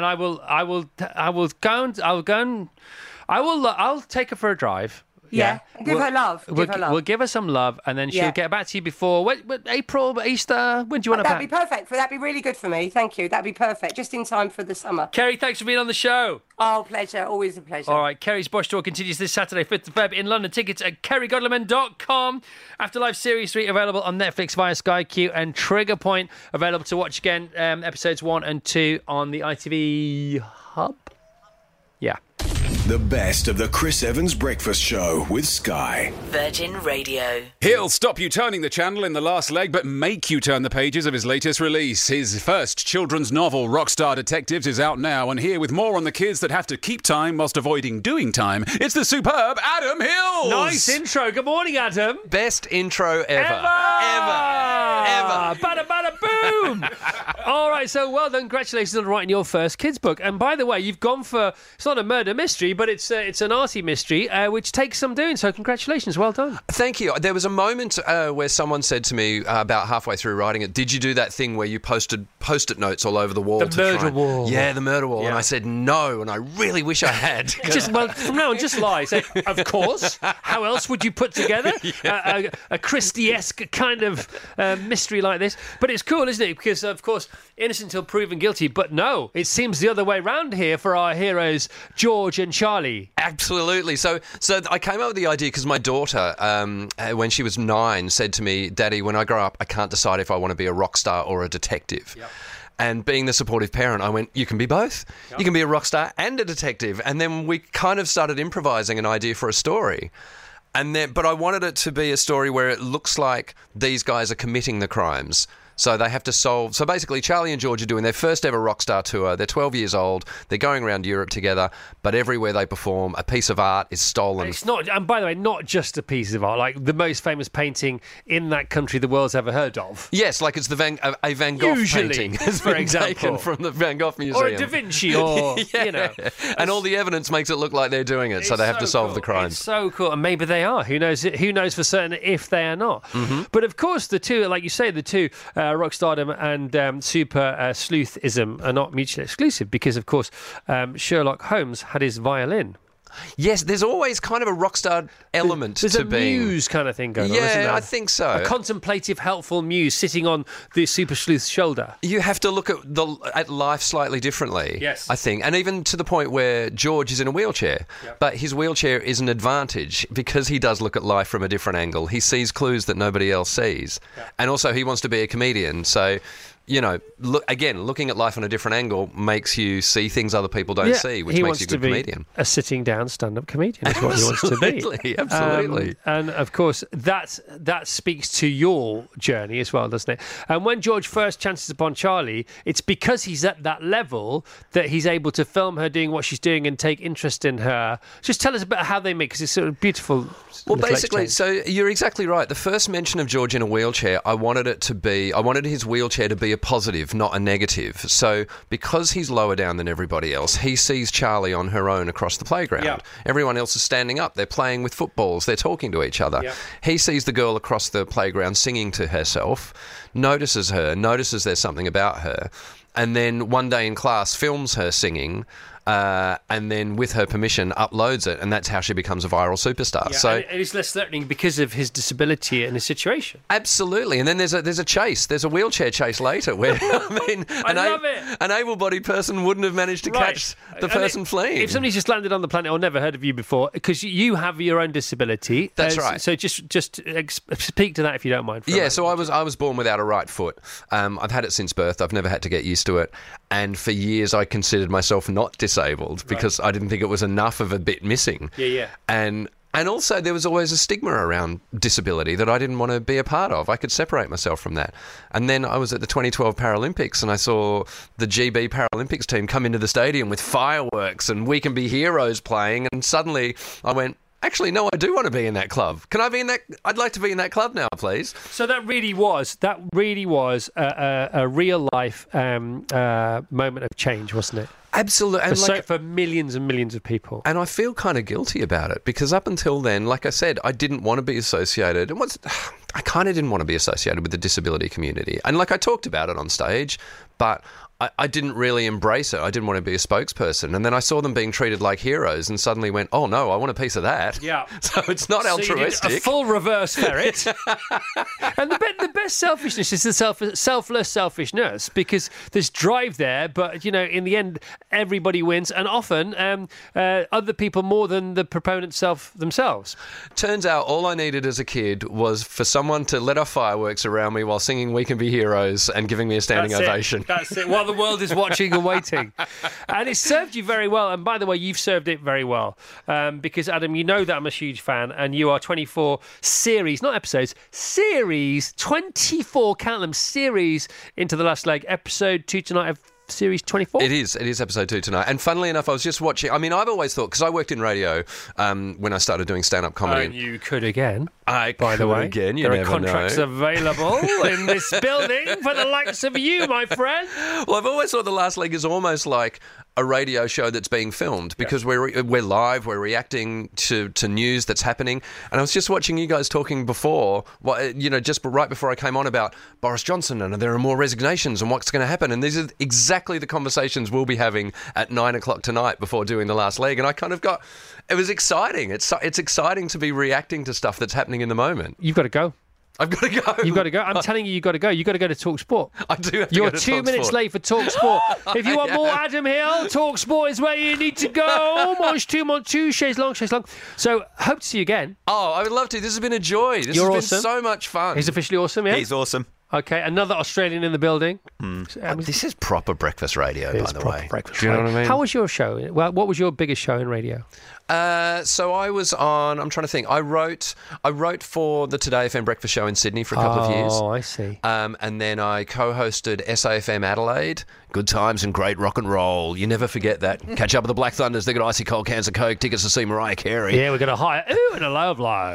I'll take her for a drive. Yeah. Give her love. We'll give her some love, and then she'll get back to you before April, Easter. When do you want to? That'd be perfect. That'd be really good for me. Thank you. That'd be perfect. Just in time for the summer. Kerry, thanks for being on the show. Oh, pleasure. Always a pleasure. All right, Kerry's Bosh Tour continues this Saturday, 5th of Feb in London. Tickets at kerrygodlerman.com. Afterlife Series 3 available on Netflix via Sky Q, and Trigger Point available to watch again. Episodes 1 and 2 on the ITV Hub. Yeah. The best of the Chris Evans Breakfast Show with Sky. Virgin Radio. He'll stop you turning the channel in the last leg, but make you turn the pages of his latest release. His first children's novel, Rockstar Detectives, is out now, and here with more on the kids that have to keep time whilst avoiding doing time, it's the superb Adam Hills. Nice intro. Good morning, Adam. Best intro ever. Bada bada boom. All right, so well done. Congratulations on writing your first kids book. And by the way, you've gone for, it's not a murder mystery, but it's an arty mystery, which takes some doing. So congratulations, well done. Thank you. There was a moment where someone said to me about halfway through writing it, "Did you do that thing where you posted Post-it notes all over the wall?" The murder wall. Yeah, the murder wall. Yeah. And I said no, and I really wish I had. From now on, just lie. Say, of course. How else would you put together a Christie-esque kind of mystery like this? But it's cool, isn't it? Because of course, innocent until proven guilty. But no, it seems the other way round here for our heroes, George and Charlie. Absolutely. So I came up with the idea because my daughter, when she was 9, said to me, "Daddy, when I grow up, I can't decide if I want to be a rock star or a detective." Yep. And being the supportive parent, I went, "You can be both. Yep. You can be a rock star and a detective." And then we kind of started improvising an idea for a story. But I wanted it to be a story where it looks like these guys are committing the crimes. So they have to solve... So basically, Charlie and George are doing their first ever Rockstar tour. They're 12 years old. They're going around Europe together. But everywhere they perform, a piece of art is stolen. It's not... And by the way, not just a piece of art. Like the most famous painting in that country the world's ever heard of. Yes, like it's a Van Gogh painting. Has for been example. taken from the Van Gogh Museum. Or a Da Vinci, or, you know. And all the evidence makes it look like they're doing it, so they have to solve the crimes. It's so cool. And maybe they are. Who knows? Who knows for certain if they are not? Mm-hmm. But of course, the two, like you say, the two, Rockstardom and super sleuthism are not mutually exclusive because, of course, Sherlock Holmes had his violin. Yes, there's always kind of a rock star element There's to a being... muse kind of thing going on, isn't Yeah, there? I think so. A contemplative, helpful muse sitting on the super sleuth's shoulder. You have to look at life slightly differently, yes, I think. And even to the point where George is in a wheelchair. Yep. But his wheelchair is an advantage because he does look at life from a different angle. He sees clues that nobody else sees. Yep. And also he wants to be a comedian, so... You know, looking at life on a different angle makes you see things other people don't see, which makes you a good comedian. A sitting down stand-up comedian is what he wants to be. Absolutely. And of course, that speaks to your journey as well, doesn't it? And when George first chances upon Charlie, it's because he's at that level that he's able to film her doing what she's doing and take interest in her. Just tell us about how they make, because it's sort of beautiful. Well, basically, so you're exactly right. The first mention of George in a wheelchair, I wanted his wheelchair to be a positive, not a negative. So because he's lower down than everybody else, he sees Charlie on her own across the playground. Yeah. Everyone else is standing up. They're playing with footballs. They're talking to each other. Yeah. He sees the girl across the playground singing to herself, notices there's something about her, and then one day in class films her singing, and then with her permission uploads it, and that's how she becomes a viral superstar. Yeah, so and it's less threatening because of his disability and his situation. Absolutely, and then there's a chase. There's a wheelchair chase later where an able-bodied person wouldn't have managed to catch the person fleeing. If somebody's just landed on the planet or never heard of you before, because you have your own disability. That's right. So just speak to that if you don't mind. So I was born without a right foot. I've had it since birth. I've never had to get used to it, and for years I considered myself not disabled because I didn't think it was enough of a bit missing. Yeah. And also there was always a stigma around disability that I didn't want to be a part of. I could separate myself from that. And then I was at the 2012 Paralympics and I saw the GB Paralympics team come into the stadium with fireworks and We Can Be Heroes playing, and suddenly I went, actually, no, I do want to be in that club. Can I be in that? I'd like to be in that club now, please. So that really was a real life moment of change, wasn't it? Absolutely. For millions and millions of people. And I feel kind of guilty about it because up until then, like I said, I didn't want to be associated. I kind of didn't want to be associated with the disability community. And like I talked about it on stage, but I didn't really embrace it. I didn't want to be a spokesperson. And then I saw them being treated like heroes and suddenly went, oh no, I want a piece of that. Yeah. So it's not altruistic. You did a full reverse ferret. And the best selfishness is the selfless selfishness, because there's drive there, but in the end, everybody wins, and often other people more than the proponents themselves. Turns out all I needed as a kid was for someone to let off fireworks around me while singing We Can Be Heroes and giving me a standing ovation. That's it. While the world is watching and waiting. And it served you very well. And by the way, you've served it very well. Because, Adam, you know that I'm a huge fan, and you are 24 series, not episodes, series, 24, count them, series into the last leg. Episode 2 tonight of Series 24? It is episode 2 tonight. And funnily enough, I was just watching... I mean, I've always thought... Because I worked in radio when I started doing stand-up comedy. And you could again. By the way. Again, you there never are contracts know. available in this building for the likes of you, my friend. Well, I've always thought The Last Leg is almost like a radio show that's being filmed because we're live, we're reacting to news that's happening. And I was just watching you guys talking before, just right before I came on about Boris Johnson and there are more resignations and what's going to happen. And these are exactly the conversations we'll be having at 9:00 tonight before doing The Last Leg. And I kind of got... It was exciting. It's exciting to be reacting to stuff that's happening in the moment. You've got to go. I've got to go. You've got to go. I'm telling you, you've got to go. You've got to go to Talk Sport. I do have to You're go to 2 minutes TalkSport. late for Talk Sport. If you want more Adam Hill, Talk Sport is where you need to go. Monge 2, chaise long. So, hope to see you again. Oh, I would love to. This has been a joy. This You're has awesome. been so much fun. He's officially awesome, yeah? He's awesome. Okay, another Australian in the building. This is proper breakfast radio, by the way. Breakfast Do you know radio. what I mean? How was your show? Well, what was your biggest show in radio? So I was on. I'm trying to think. I wrote for the Today FM breakfast show in Sydney for a couple of years. Oh, I see. And then I co-hosted SAFM Adelaide. Good times and great rock and roll. You never forget that. Catch up with the Black Thunders. They got icy cold cans of Coke, tickets to see Mariah Carey. Yeah, we got a high ooh and a low of low.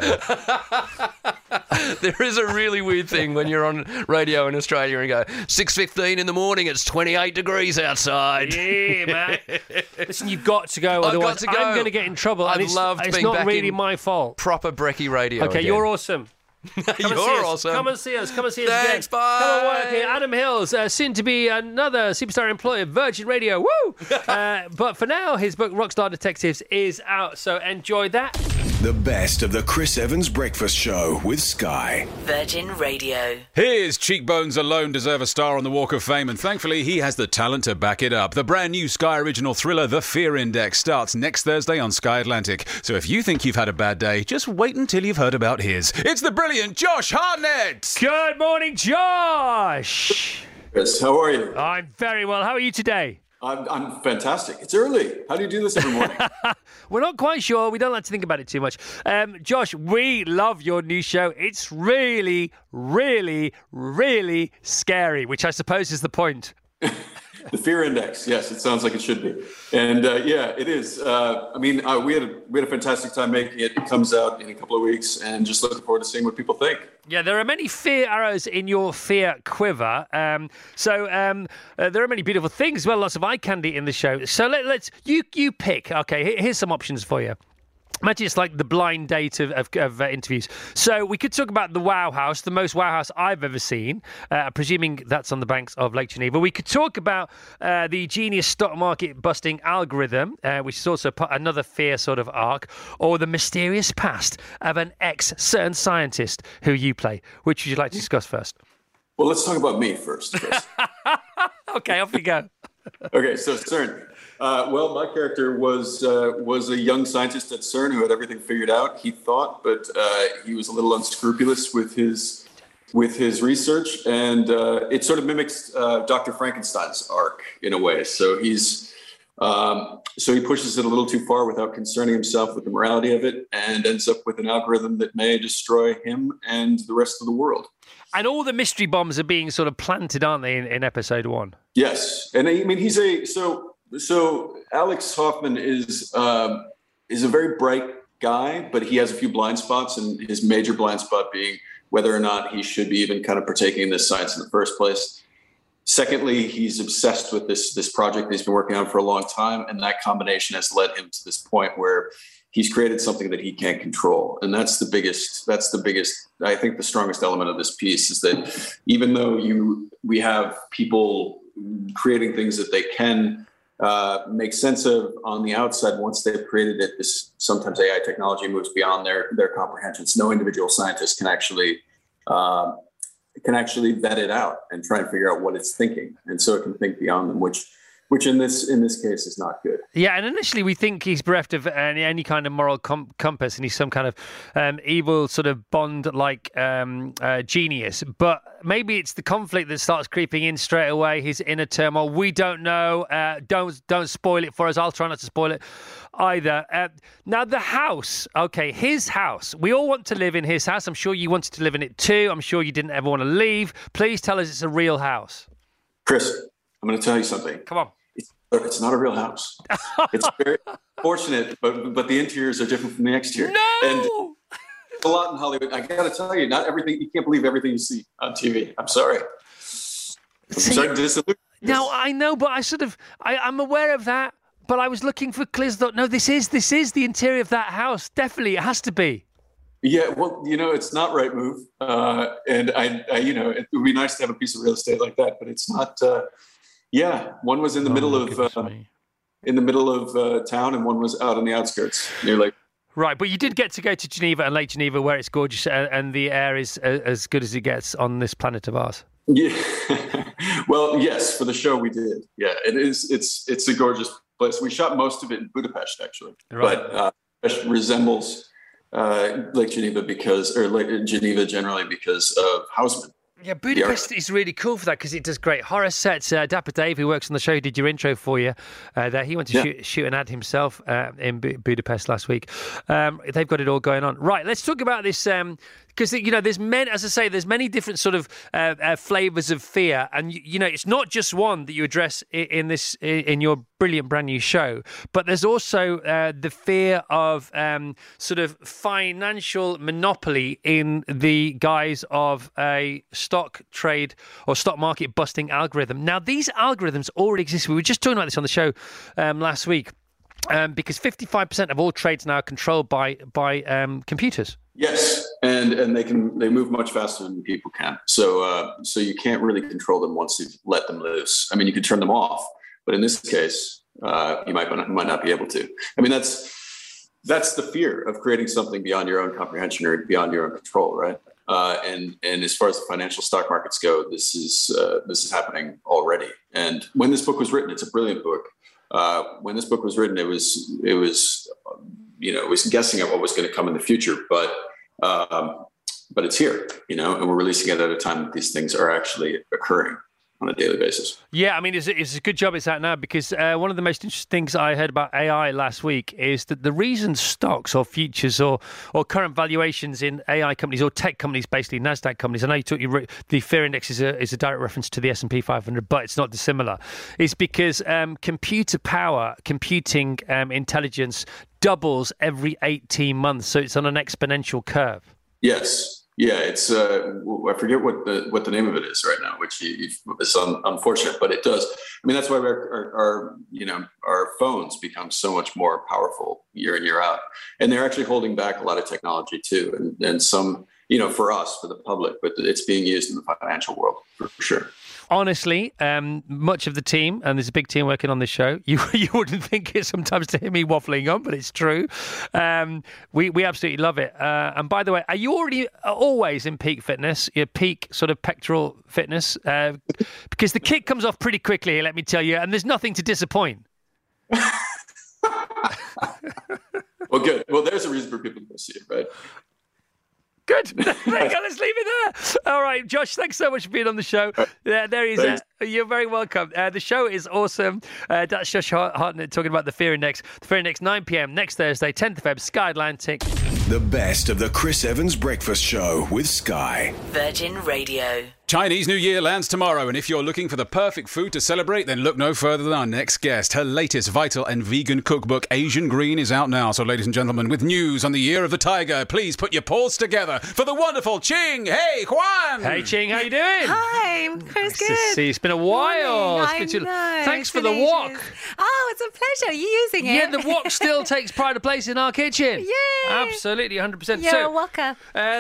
There is a really weird thing when you're on radio in Australia and go 6:15 in the morning. It's 28 degrees outside. Yeah, man. Listen, you've got to go. I've Otherwise, got to go. I'm going to get in trouble. I've and it's, loved it's being not back really in my fault. Proper brekkie radio. Okay, again. you're awesome. You're awesome. Come and see us. Come and see us Thanks, again. bye. Come and work here. Adam Hills, soon to be another superstar employee of Virgin Radio. Woo! But for now, his book Rockstar Detectives is out, so enjoy that. The best of the Chris Evans Breakfast Show with Sky. Virgin Radio. His cheekbones alone deserve a star on the Walk of Fame, and thankfully he has the talent to back it up. The brand new Sky original thriller The Fear Index starts next Thursday on Sky Atlantic. So if you think you've had a bad day, just wait until you've heard about his. It's the brilliant Josh Hartnett! Good morning, Josh! Chris, how are you? I'm very well. How are you today? I'm fantastic. It's early. How do you do this every morning? We're not quite sure. We don't like to think about it too much. Josh, we love your new show. It's really, really, really scary, which I suppose is the point. The Fear Index. Yes, it sounds like it should be. And yeah, it is. We had a fantastic time making it. It comes out in a couple of weeks, and just looking forward to seeing what people think. Yeah, there are many fear arrows in your fear quiver. There are many beautiful things. Well, lots of eye candy in the show. So let's you pick. Okay, here's some options for you. Imagine it's like the blind date of interviews. So we could talk about the Wow House, the most Wow House I've ever seen, presuming that's on the banks of Lake Geneva. We could talk about the genius stock market busting algorithm, which is also another fear sort of arc, or the mysterious past of an ex-CERN scientist who you play. Which would you like to discuss first? Well, let's talk about me first, Chris. Okay, off you go. Okay, so CERN. Well, my character was a young scientist at CERN who had everything figured out, he thought, but he was a little unscrupulous with his research, and it sort of mimics Dr. Frankenstein's arc in a way. So he pushes it a little too far without concerning himself with the morality of it, and ends up with an algorithm that may destroy him and the rest of the world. And all the mystery bombs are being sort of planted, aren't they, in episode 1? Yes, and I mean So Alex Hoffman is a very bright guy, but he has a few blind spots, and his major blind spot being whether or not he should be even kind of partaking in this science in the first place. Secondly, he's obsessed with this project that he's been working on for a long time, and that combination has led him to this point where he's created something that he can't control. And that's the biggest, I think the strongest element of this piece is that even though we have people creating things that they can make sense of on the outside, once they've created it, this sometimes AI technology moves beyond their comprehensions. No individual scientist can actually vet it out and try and figure out what it's thinking. And so it can think beyond them, which in this case is not good. Yeah, and initially we think he's bereft of any kind of moral compass, and he's some kind of evil sort of Bond-like genius. But maybe it's the conflict that starts creeping in straight away, his inner turmoil. We don't know. Don't spoil it for us. I'll try not to spoil it either. Now, the house. Okay, his house. We all want to live in his house. I'm sure you wanted to live in it too. I'm sure you didn't ever want to leave. Please tell us it's a real house. Chris, I'm going to tell you something. Come on. It's not a real house. It's very fortunate, but the interiors are different from the exterior. No! And a lot in Hollywood. I got to tell you, not everything. You can't believe everything you see on TV. I'm sorry. I'm starting to disillusion. No, I know, but I'm aware of that. But I was looking for clues. Thought, no, this is the interior of that house. Definitely, it has to be. Yeah, well, it's not Right Move, and I it would be nice to have a piece of real estate like that, but it's not. Yeah, one was in the middle of town, and one was out on the outskirts near Lake. Right, but you did get to go to Geneva and Lake Geneva, where it's gorgeous and the air is as good as it gets on this planet of ours. Yeah, well, yes, for the show we did. Yeah, it is. It's a gorgeous place. We shot most of it in Budapest, actually, right. But it resembles Lake Geneva Geneva generally because of Houseman. Yeah, Budapest is really cool for that because it does great horror sets. Dapper Dave, who works on the show, did your intro for you. There, he went to shoot an ad himself in Budapest last week. They've got it all going on. Right, let's talk about this. Because, there's there's many different sort of flavours of fear. And, it's not just one that you address in your brilliant brand new show, but there's also the fear of sort of financial monopoly in the guise of a stock trade or stock market busting algorithm. Now, these algorithms already exist. We were just talking about this on the show last week because 55% of all trades now are controlled by computers. Yes, and they move much faster than people can. So you can't really control them once you let them loose. I mean, you can turn them off, but in this case, you might not be able to. I mean, that's the fear of creating something beyond your own comprehension or beyond your own control, right? And as far as the financial stock markets go, this is happening already. And when this book was written, it's a brilliant book. When this book was written, it was guessing at what was going to come in the future, but it's here, and we're releasing it at a time that these things are actually occurring on a daily basis. Yeah, I mean, it's a good job it's out now because one of the most interesting things I heard about AI last week is that the reason stocks or futures or current valuations in AI companies or tech companies, basically NASDAQ companies, I know you talk the fear index is a direct reference to the S&P 500, but it's not dissimilar, is because computer power, computing intelligence doubles every 18 months. So it's on an exponential curve. Yes. Yeah, it's I forget what the name of it is right now, which is unfortunate, but it does. I mean, that's why our phones become so much more powerful year in, year out, and they're actually holding back a lot of technology too, and some for us, for the public, but it's being used in the financial world for sure. Honestly, much of the team, and there's a big team working on this show, you wouldn't think it sometimes to hear me waffling on, but it's true. We absolutely love it. And by the way, are you always in peak fitness, your peak sort of pectoral fitness? Because the kick comes off pretty quickly, let me tell you, and there's nothing to disappoint. Well, good. Well, there's a reason for people to see it, right? Good. There you go. Let's leave it there. All right, Josh, thanks so much for being on the show. There he is. You're very welcome. The show is awesome. That's Josh Hartnett talking about the Fear Index. The Fear Index, 9 p.m. next Thursday, 10th of Feb, Sky Atlantic. The best of the Chris Evans Breakfast Show with Sky. Virgin Radio. Chinese New Year lands tomorrow, and if you're looking for the perfect food to celebrate, then look no further than our next guest. Her latest vital and vegan cookbook, Asian Green, is out now. So, ladies and gentlemen, with news on the Year of the Tiger, please put your paws together for the wonderful Ching Hey Huan. Hey, Ching, how you doing? Hi, I'm Chris. Good. To see. It's been a while. I know. Thanks for the wok. Oh, it's a pleasure. Are you using it? Yeah, the wok still takes pride of place in our kitchen. Yay! Absolutely, 100%. You're a woker.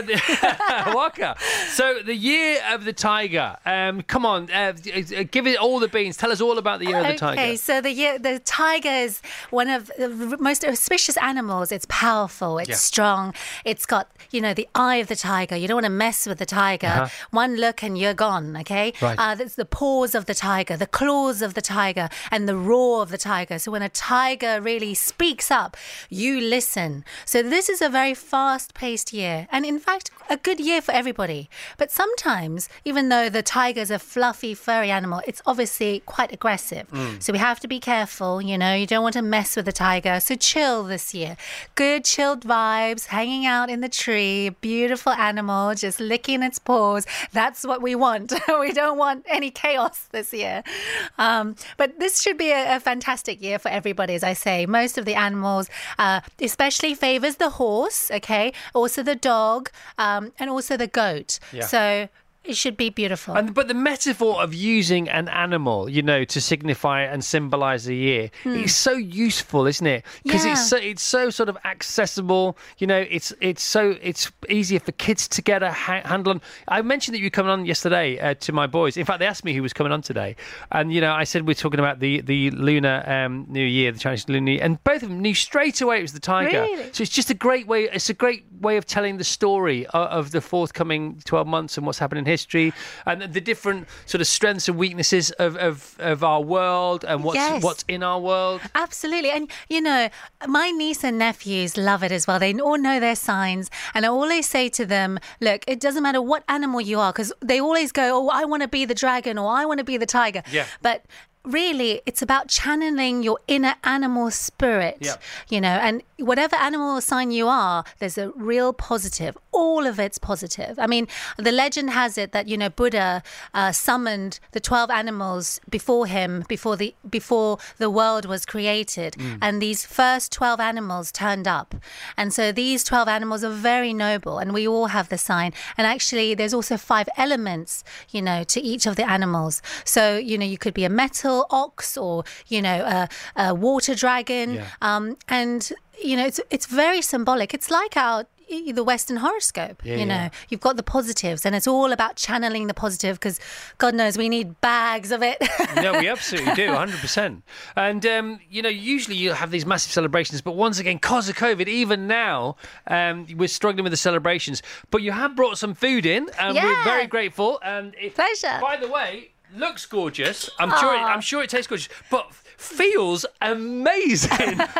Woker. So, the Year of the Tiger. Come on, give it all the beans. Tell us all about the Year of the Tiger. Okay, so the tiger is one of the most auspicious animals. It's powerful, it's strong. It's got, the eye of the tiger. You don't want to mess with the tiger. One look and you're gone, okay? Right. There's the paws of the tiger, the claws of the tiger, and the roar of the tiger. So when a tiger really speaks up, you listen. So this is a very fast-paced year, and in fact, a good year for everybody. But sometimes, even though the tiger's a fluffy, furry animal, it's obviously quite aggressive. So we have to be careful, you don't want to mess with the tiger. So chill this year. Good chilled vibes, hanging out in the tree, beautiful animal, just licking its paws. That's what we want. We don't want any chaos this year. But this should be a fantastic year for everybody, as I say. Most of the animals, especially favors the horse, okay? Also the dog, and also the goat. Yeah. So it should be beautiful. But the metaphor of using an animal, to signify and symbolise the year, is so useful, isn't it? Because it's so sort of accessible. It's easier for kids to get a handle on. I mentioned that you were coming on yesterday to my boys. In fact, they asked me who was coming on today, and I said we're talking about the Lunar New Year, the Chinese Lunar New Year, and both of them knew straight away it was the tiger. Really? So it's just a great way. It's a great way of telling the story of the forthcoming 12 months and what's happening here. history and the different sort of strengths and weaknesses of our world and what's in our world. Absolutely. And, you know, my niece and nephews love it as well. They all know their signs. And I always say to them, look, it doesn't matter what animal you are, because they always go, oh, I want to be the dragon or I want to be the tiger. Yeah. But really, it's about channeling your inner animal spirit, you know, and whatever animal sign you are, there's a real positive. All of it's positive. I mean, the legend has it that, you know, Buddha summoned the 12 animals before him, before the world was created. And these first 12 animals turned up. And so these 12 animals are very noble, and we all have the sign. And actually, there's also 5 elements, you know, to each of the animals. So, you know, you could be a metal ox or, you know, a water dragon. And, you know, it's very symbolic. It's like the Western horoscope, you know. You've got the positives, and it's all about channeling the positive, because God knows we need bags of it. No, we absolutely do, 100%. And, you know, usually you have these massive celebrations, but once again, because of COVID, even now, we're struggling with the celebrations. But you have brought some food in, and we're very grateful. And Pleasure. By the way, looks gorgeous. I'm sure it tastes gorgeous, but feels amazing.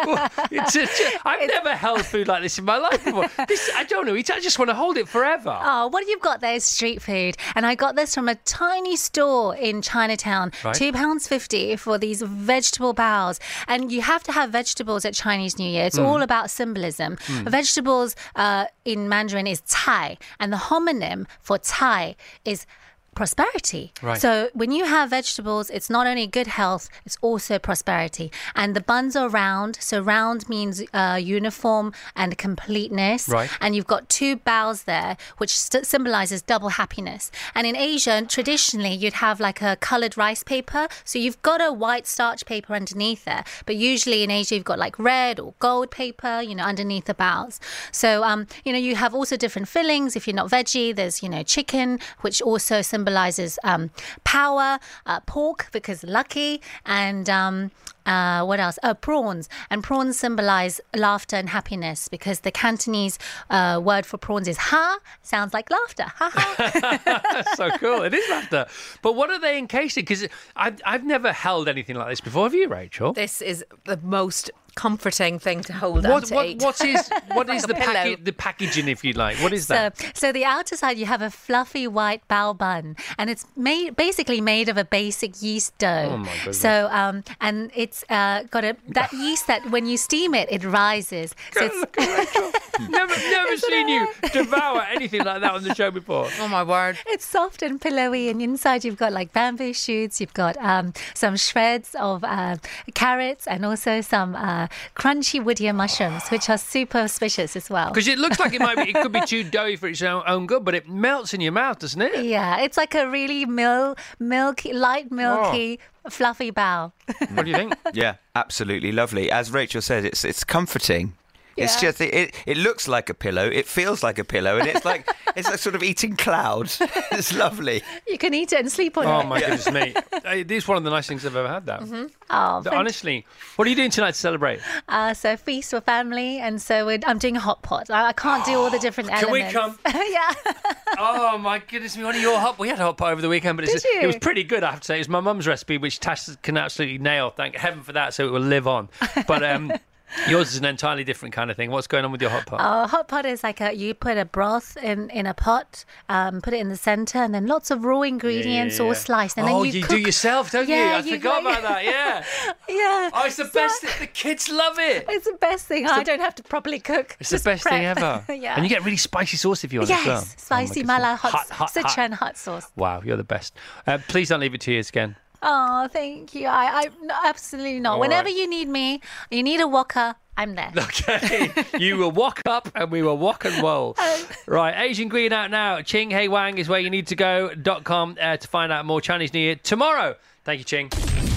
I've never held food like this in my life before. I don't know. I just want to hold it forever. Oh, what you've got there is street food. And I got this from a tiny store in Chinatown. Right. £2.50 for these vegetable baos. And you have to have vegetables at Chinese New Year. It's all about symbolism. Vegetables in Mandarin is cai. And the homonym for cai is prosperity. Right. So when you have vegetables, it's not only good health, it's also prosperity. And the buns are round. So round means uniform and completeness. Right. And you've got 2 baos there, which symbolizes double happiness. And in Asia, traditionally, you'd have like a colored rice paper. So you've got a white starch paper underneath there. But usually in Asia, you've got like red or gold paper, you know, underneath the baos. So, you know, you have also different fillings. If you're not veggie, there's, you know, chicken, which also symbolizes power, pork because lucky, and what else? Prawns. And prawns symbolize laughter and happiness, because the Cantonese word for prawns is ha, sounds like laughter. Ha ha. So cool. It is laughter. But what are they encased in? Because I've never held anything like this before. Have you, Rachel? This is the most comforting thing to hold and to eat. What is the packaging, if you like? What is that? So the outer side, you have a fluffy white bao bun, and it's basically made of a basic yeast dough. Oh my goodness. So and it's got that yeast that when you steam it, it rises. So Never seen you devour anything like that on the show before. Oh my word. It's soft and pillowy, and inside you've got like bamboo shoots, you've got some shreds of carrots, and also some crunchy woodier mushrooms, which are super auspicious as well. Because it looks like it could be too doughy for its own good, but it melts in your mouth, doesn't it? Yeah, it's like a really milky, fluffy bao. What do you think? Yeah, absolutely lovely. As Rachel said, it's comforting. Yeah. It's just it looks like a pillow, it feels like a pillow, and it's like sort of eating clouds. It's lovely. You can eat it and sleep on it. Oh my goodness me! It is one of the nice things I've ever had. That. Mm-hmm. Oh, honestly, what are you doing tonight to celebrate? So feast with family, and so I'm doing a hot pot. I can't do all the different elements. Can we come? Yeah. Oh my goodness me! One of your we had a hot pot over the weekend, but it was pretty good. I have to say, it was my mum's recipe, which Tash can absolutely nail. Thank heaven for that, so it will live on. But yours is an entirely different kind of thing. What's going on with your hot pot? Hot pot is like you put a broth in a pot, put it in the centre, and then lots of raw ingredients all sliced. And then you do yourself, don't you? I forgot about that, yeah. Oh, it's the best thing. The kids love it. It's the best thing. I don't have to properly cook. It's the best thing ever. Yeah. And you get really spicy sauce if you want as well. Yes, spicy mala Sichuan hot sauce. Wow, you're the best. Please don't leave it 2 years again. Oh, thank you. I absolutely not. Whenever you need me, you need a walker, I'm there. Okay. You will walk up and we will walk and roll. Right, Asian Green out now. Ching Hei Wang is where you need to go.com to find out more Chinese New Year tomorrow. Thank you, Ching.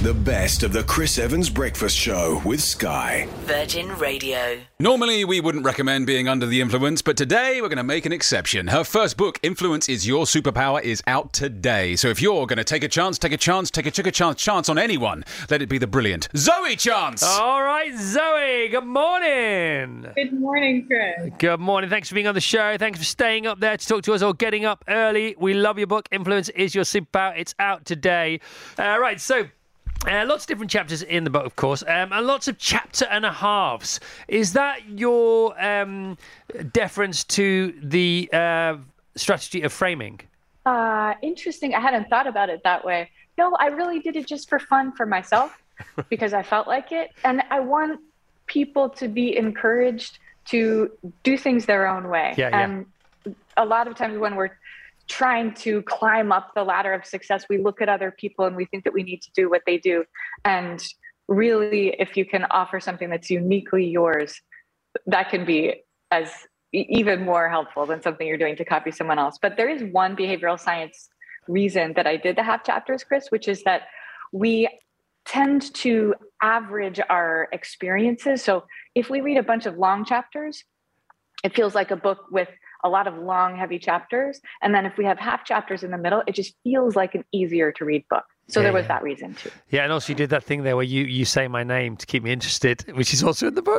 The best of the Chris Evans Breakfast Show with Sky. Virgin Radio. Normally, we wouldn't recommend being under the influence, but today we're going to make an exception. Her first book, Influence is Your Superpower, is out today. So if you're going to take a chance on anyone, let it be the brilliant Zoe Chance. All right, Zoe, good morning. Good morning, Chris. Good morning. Thanks for being on the show. Thanks for staying up there to talk to us or getting up early. We love your book, Influence is Your Superpower. It's out today. Right, so... lots of different chapters in the book, of course, and lots of chapter and a halves. Is that your deference to the strategy of framing? Interesting. I hadn't thought about it that way. No, I really did it just for fun for myself because I felt like it. And I want people to be encouraged to do things their own way. And a lot of times when we're trying to climb up the ladder of success, we look at other people and we think that we need to do what they do. And really, if you can offer something that's uniquely yours, that can be as even more helpful than something you're doing to copy someone else. But there is one behavioral science reason that I did the half chapters, Chris, which is that we tend to average our experiences. So if we read a bunch of long chapters, it feels like a book with a lot of long, heavy chapters. And then if we have half chapters in the middle, it just feels like an easier to read book. So there was that reason too. Yeah, and also you did that thing there where you say my name to keep me interested, which is also in the book.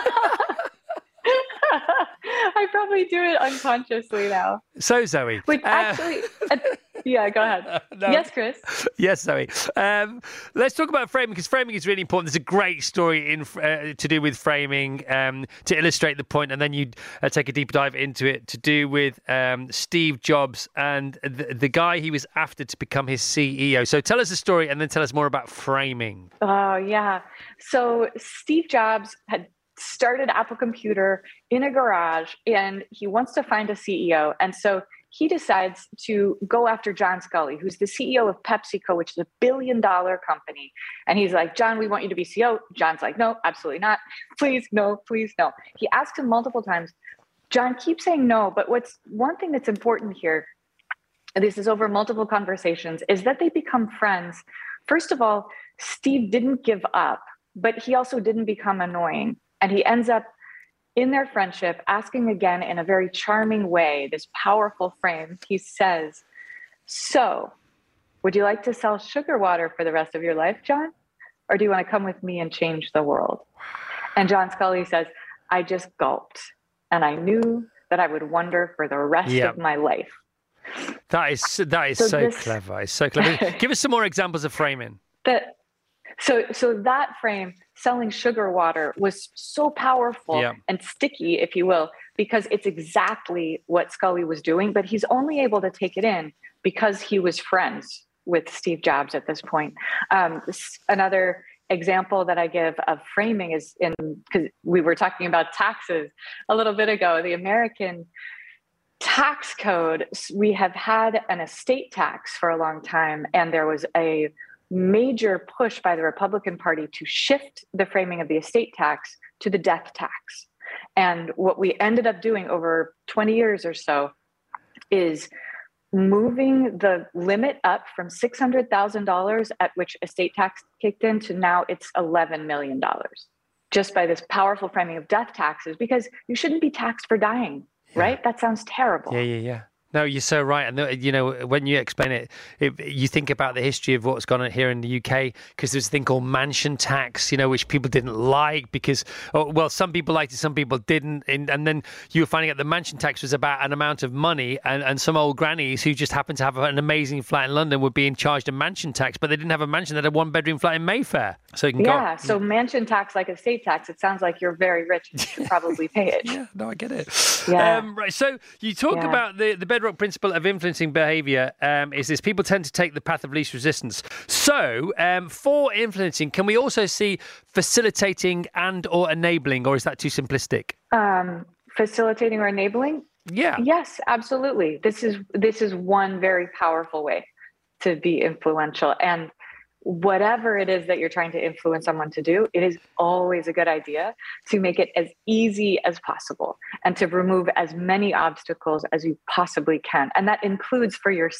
I probably do it unconsciously now. So, Zoe. Which actually... Yeah, go ahead. No. Yes, Chris. Yes, Zoe. Let's talk about framing, because framing is really important. There's a great story to do with framing to illustrate the point, and then you take a deeper dive into it to do with Steve Jobs and the guy he was after to become his CEO. So tell us the story and then tell us more about framing. Oh, yeah. So Steve Jobs had started Apple Computer in a garage, and he wants to find a CEO. And so he decides to go after John Scully, who's the CEO of PepsiCo, which is a $1 billion company. And he's like, John, we want you to be CEO. John's like, no, absolutely not. Please, no, please, no. He asked him multiple times. John keeps saying no. But one thing that's important here, and this is over multiple conversations, is that they become friends. First of all, Steve didn't give up, but he also didn't become annoying. And he ends up in their friendship asking again in a very charming way, this powerful frame. He says, so would you like to sell sugar water for the rest of your life, John? Or do you want to come with me and change the world? And John Scully says, I just gulped. And I knew that I would wonder for the rest of my life. That is so clever. It's so clever. Give us some more examples of framing. So that frame, selling sugar water, was so powerful and sticky, if you will, because it's exactly what Scully was doing, but he's only able to take it in because he was friends with Steve Jobs at this point. Another example that I give of framing is because we were talking about taxes a little bit ago, the American tax code. We have had an estate tax for a long time, and there was a major push by the Republican Party to shift the framing of the estate tax to the death tax. And what we ended up doing over 20 years or so is moving the limit up from $600,000 at which estate tax kicked in to now it's $11 million, just by this powerful framing of death taxes, because you shouldn't be taxed for dying, right? That sounds terrible. Yeah. No, you're so right. And, you know, when you explain it, you think about the history of what's gone on here in the UK, because there's a thing called mansion tax, you know, which people didn't like because, some people liked it, some people didn't. And then you were finding out the mansion tax was about an amount of money, and some old grannies who just happened to have an amazing flat in London were being charged a mansion tax, but they didn't have a mansion. They had a one-bedroom flat in Mayfair. So you can go. So mansion tax, like estate tax, it sounds like you're very rich and you should probably pay it. Yeah, no, I get it. Right. So you talk about the bedrock principle of influencing behavior is this: people tend to take the path of least resistance. So for influencing, can we also see facilitating and or enabling, or is that too simplistic? Facilitating or enabling? Yeah. Yes, absolutely. This is one very powerful way to be influential. And whatever it is that you're trying to influence someone to do, it is always a good idea to make it as easy as possible and to remove as many obstacles as you possibly can. And that includes for yourself.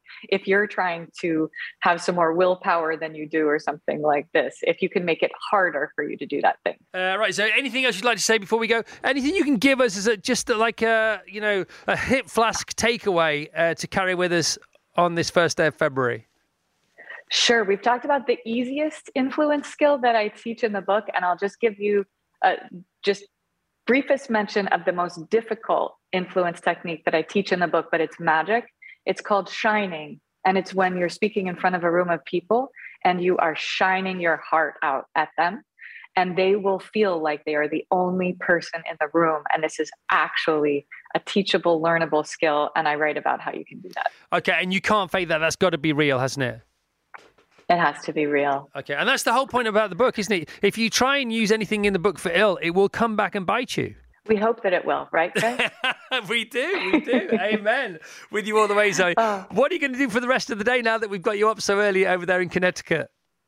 if you're trying to have some more willpower than you do or something like this, if you can make it harder for you to do that thing. Right, so anything else you'd like to say before we go? Anything you can give us as just like a hip flask takeaway to carry with us on this first day of February? Sure. We've talked about the easiest influence skill that I teach in the book, and I'll just give you just briefest mention of the most difficult influence technique that I teach in the book, but it's magic. It's called shining, and it's when you're speaking in front of a room of people and you are shining your heart out at them, and they will feel like they are the only person in the room. And this is actually a teachable, learnable skill, and I write about how you can do that. Okay, and you can't fake that. That's got to be real, hasn't it? It has to be real. Okay, and that's the whole point about the book, isn't it? If you try and use anything in the book for ill, it will come back and bite you. We hope that it will, right, Craig? We do. Amen. With you all the way, Zoe. What are you going to do for the rest of the day now that we've got you up so early over there in Connecticut?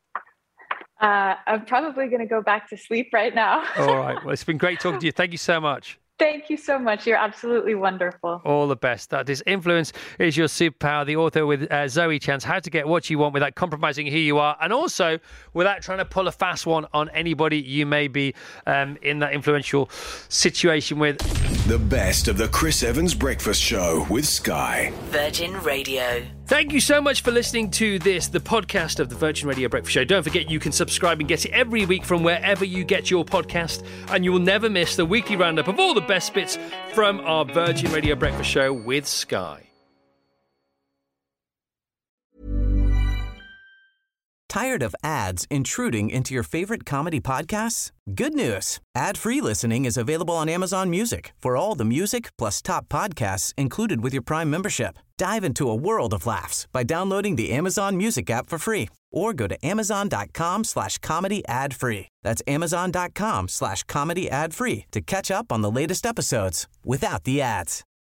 I'm probably going to go back to sleep right now. All right. Well, it's been great talking to you. Thank you so much. Thank you so much. You're absolutely wonderful. All the best. That is Influence is Your Superpower, the author with Zoe Chance, how to get what you want without compromising who you are, and also without trying to pull a fast one on anybody you may be in that influential situation with. The best of the Chris Evans Breakfast Show with Sky. Virgin Radio. Thank you so much for listening to this, the podcast of the Virgin Radio Breakfast Show. Don't forget you can subscribe and get it every week from wherever you get your podcast, and you will never miss the weekly roundup of all the best bits from our Virgin Radio Breakfast Show with Sky. Tired of ads intruding into your favorite comedy podcasts? Good news. Ad-free listening is available on Amazon Music for all the music plus top podcasts included with your Prime membership. Dive into a world of laughs by downloading the Amazon Music app for free or go to amazon.com/comedy ad-free. That's amazon.com/comedy ad-free to catch up on the latest episodes without the ads.